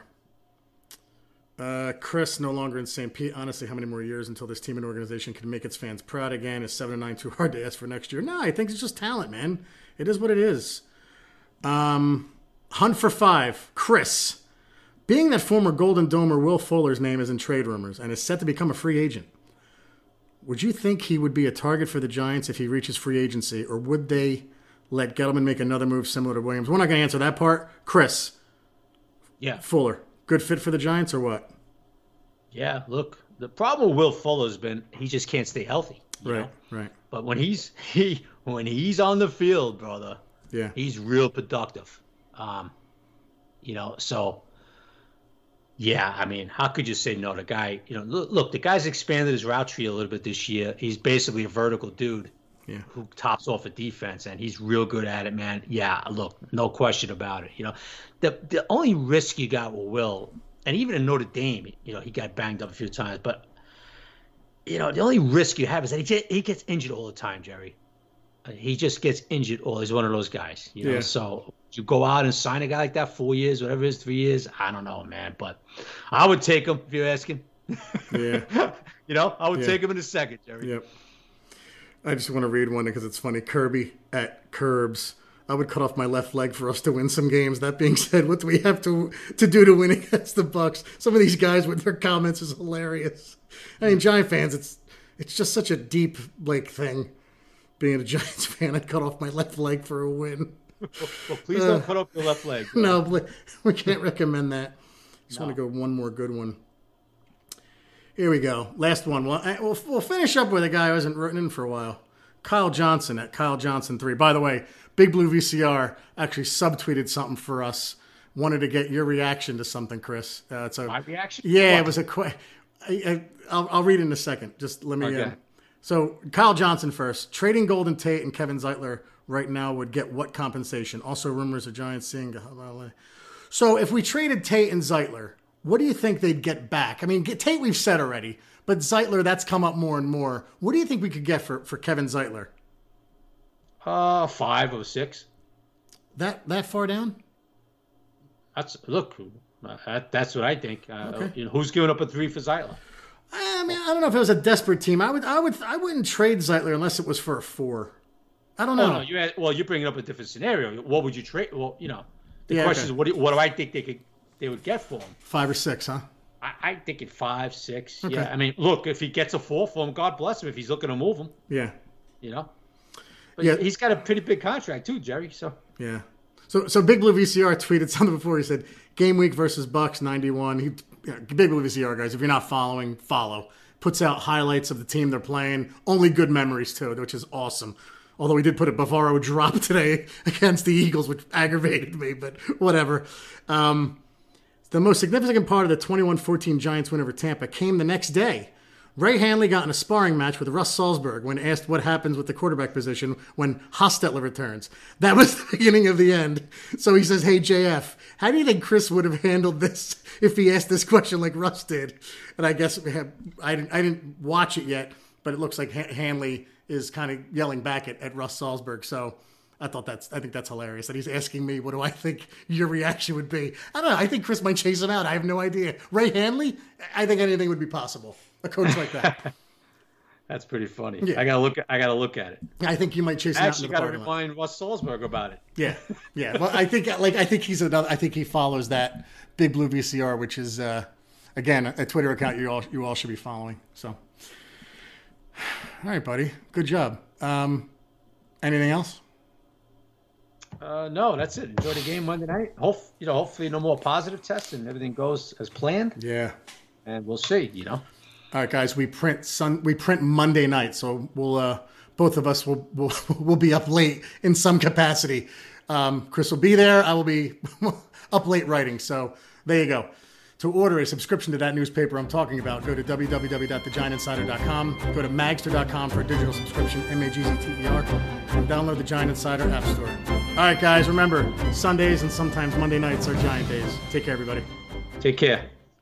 Speaker 1: Uh, Chris, no longer in Saint Pete. Honestly, how many more years until this team and organization can make its fans proud again? Is seven and nine too hard to ask for next year? No, I think it's just talent, man. It is what it is. Um, Hunt for five. Chris, being that former Golden Domer Will Fuller's name is in trade rumors and is set to become a free agent, would you think he would be a target for the Giants if he reaches free agency, or would they let Gettleman make another move similar to Williams? We're not going to answer that part. Chris.
Speaker 2: Yeah.
Speaker 1: Fuller. Good fit for the Giants or what?
Speaker 2: Yeah, look, the problem with Will Fuller has been he just can't stay healthy.
Speaker 1: Right,
Speaker 2: know?
Speaker 1: right.
Speaker 2: But when he's he when he's on the field, brother,
Speaker 1: yeah,
Speaker 2: he's real productive. Um, you know, so yeah, I mean, how could you say no? The guy, you know, look, look, the guy's expanded his route tree a little bit this year. He's basically a vertical dude.
Speaker 1: Yeah.
Speaker 2: Who tops off a defense, and he's real good at it, man. Yeah, look, no question about it. You know, the the only risk you got with Will, and even in Notre Dame, you know, he got banged up a few times, but you know, the only risk you have is that he gets, he gets injured all the time, Jerry. He just gets injured all. He's one of those guys, you know.
Speaker 1: Yeah.
Speaker 2: So you go out and sign a guy like that, four years, whatever it is, three years. I don't know, man, but I would take him if you're asking.
Speaker 1: Yeah.
Speaker 2: You know, I would
Speaker 1: yeah.
Speaker 2: take him in a second, Jerry.
Speaker 1: Yep. I just want to read one because it's funny. Kirby at Curbs. I would cut off my left leg for us to win some games. That being said, what do we have to to do to win against the Bucks? Some of these guys with their comments is hilarious. I mean, Giant fans, it's it's just such a deep like thing. Being a Giants fan, I'd cut off my left leg for a win.
Speaker 2: Well, well please don't uh, cut off your left leg. Bro.
Speaker 1: No, we can't recommend that. Just no. want to go one more good one. Here we go. Last one. Well, we'll, we'll finish up with a guy who hasn't written in for a while. Kyle Johnson at Kyle Johnson three. By the way, Big Blue V C R actually subtweeted something for us. Wanted to get your reaction to something, Chris. Uh, it's a,
Speaker 2: My reaction?
Speaker 1: Yeah,
Speaker 2: what?
Speaker 1: It was a qu- I, I, I'll, I'll read it in a second. Just let me.
Speaker 2: Okay.
Speaker 1: Uh, so Kyle Johnson first. Trading Golden Tate and Kevin Zeitler right now would get what compensation? Also, rumors of Giants seeing. So if we traded Tate and Zeitler, what do you think they'd get back? I mean, Tate we've said already, but Zeitler, that's come up more and more. What do you think we could get for, for Kevin Zeitler?
Speaker 2: Uh, five or six.
Speaker 1: That that far down?
Speaker 2: That's look. That, that's what I think. Uh,
Speaker 1: Okay.
Speaker 2: You know, who's giving up a three for Zeitler?
Speaker 1: I mean, I don't know if it was a desperate team. I would, I would, I wouldn't trade Zeitler unless it was for a four. I don't know.
Speaker 2: Oh, no, you had, well, you're bringing up a different scenario. What would you trade? Well, you know, the
Speaker 1: Yeah,
Speaker 2: question
Speaker 1: okay.
Speaker 2: is, what do, what do I think they could they would get for him?
Speaker 1: Five or six, huh?
Speaker 2: I, I think at five, six.
Speaker 1: Okay.
Speaker 2: Yeah, I mean, look, if he gets a four for him, God bless him. If he's looking to move him,
Speaker 1: Yeah,
Speaker 2: you know. But
Speaker 1: Yeah.
Speaker 2: he's got a pretty big contract too, Jerry. So
Speaker 1: yeah. So, so Big Blue V C R tweeted something before. He said, "Game week versus Bucks ninety-one." He, you know, Big Blue V C R guys, if you're not following, follow. Puts out highlights of the team they're playing. Only good memories too, which is awesome. Although he did put a Bavaro drop today against the Eagles, which aggravated me, but whatever. Um, the most significant part of the twenty-one fourteen Giants win over Tampa came the next day. Ray Hanley got in a sparring match with Russ Salzberg when asked what happens with the quarterback position when Hostetler returns. That was the beginning of the end. So he says, "Hey, J F, how do you think Chris would have handled this if he asked this question like Russ did?" And I guess we have, I, didn't, I didn't watch it yet, but it looks like Han- Hanley is kind of yelling back at, at Russ Salzberg. So I thought that's, I think that's hilarious that he's asking me, what do I think your reaction would be? I don't know. I think Chris might chase him out. I have no idea. Ray Hanley? I think anything would be possible. A coach like that.
Speaker 2: that's pretty funny.
Speaker 1: Yeah.
Speaker 2: I gotta look. I gotta look at it.
Speaker 1: I think you might chase him
Speaker 2: I
Speaker 1: out.
Speaker 2: actually
Speaker 1: in the
Speaker 2: got to
Speaker 1: parking lot.
Speaker 2: remind Russ Salzberg about it.
Speaker 1: Yeah, yeah. Well, I think like I think he's another. I think he follows that Big Blue V C R, which is uh, again a Twitter account you all you all should be following. So, all right, buddy. Good job. Um, anything else?
Speaker 2: Uh, no, that's it. Enjoy the game Monday night. Hope you know. Hopefully, no more positive tests and everything goes as planned.
Speaker 1: Yeah.
Speaker 2: And we'll see. You know.
Speaker 1: All right, guys. We print sun. We print Monday night, so we'll uh, both of us will will will be up late in some capacity. Um, Chris will be there. I will be up late writing. So there you go. To order a subscription to that newspaper I'm talking about, go to w w w dot the giant insider dot com. Go to magster dot com for a digital subscription, M A G Z T E R, and download the Giant Insider App Store. All right, guys, remember, Sundays and sometimes Monday nights are Giant days. Take care, everybody.
Speaker 2: Take care.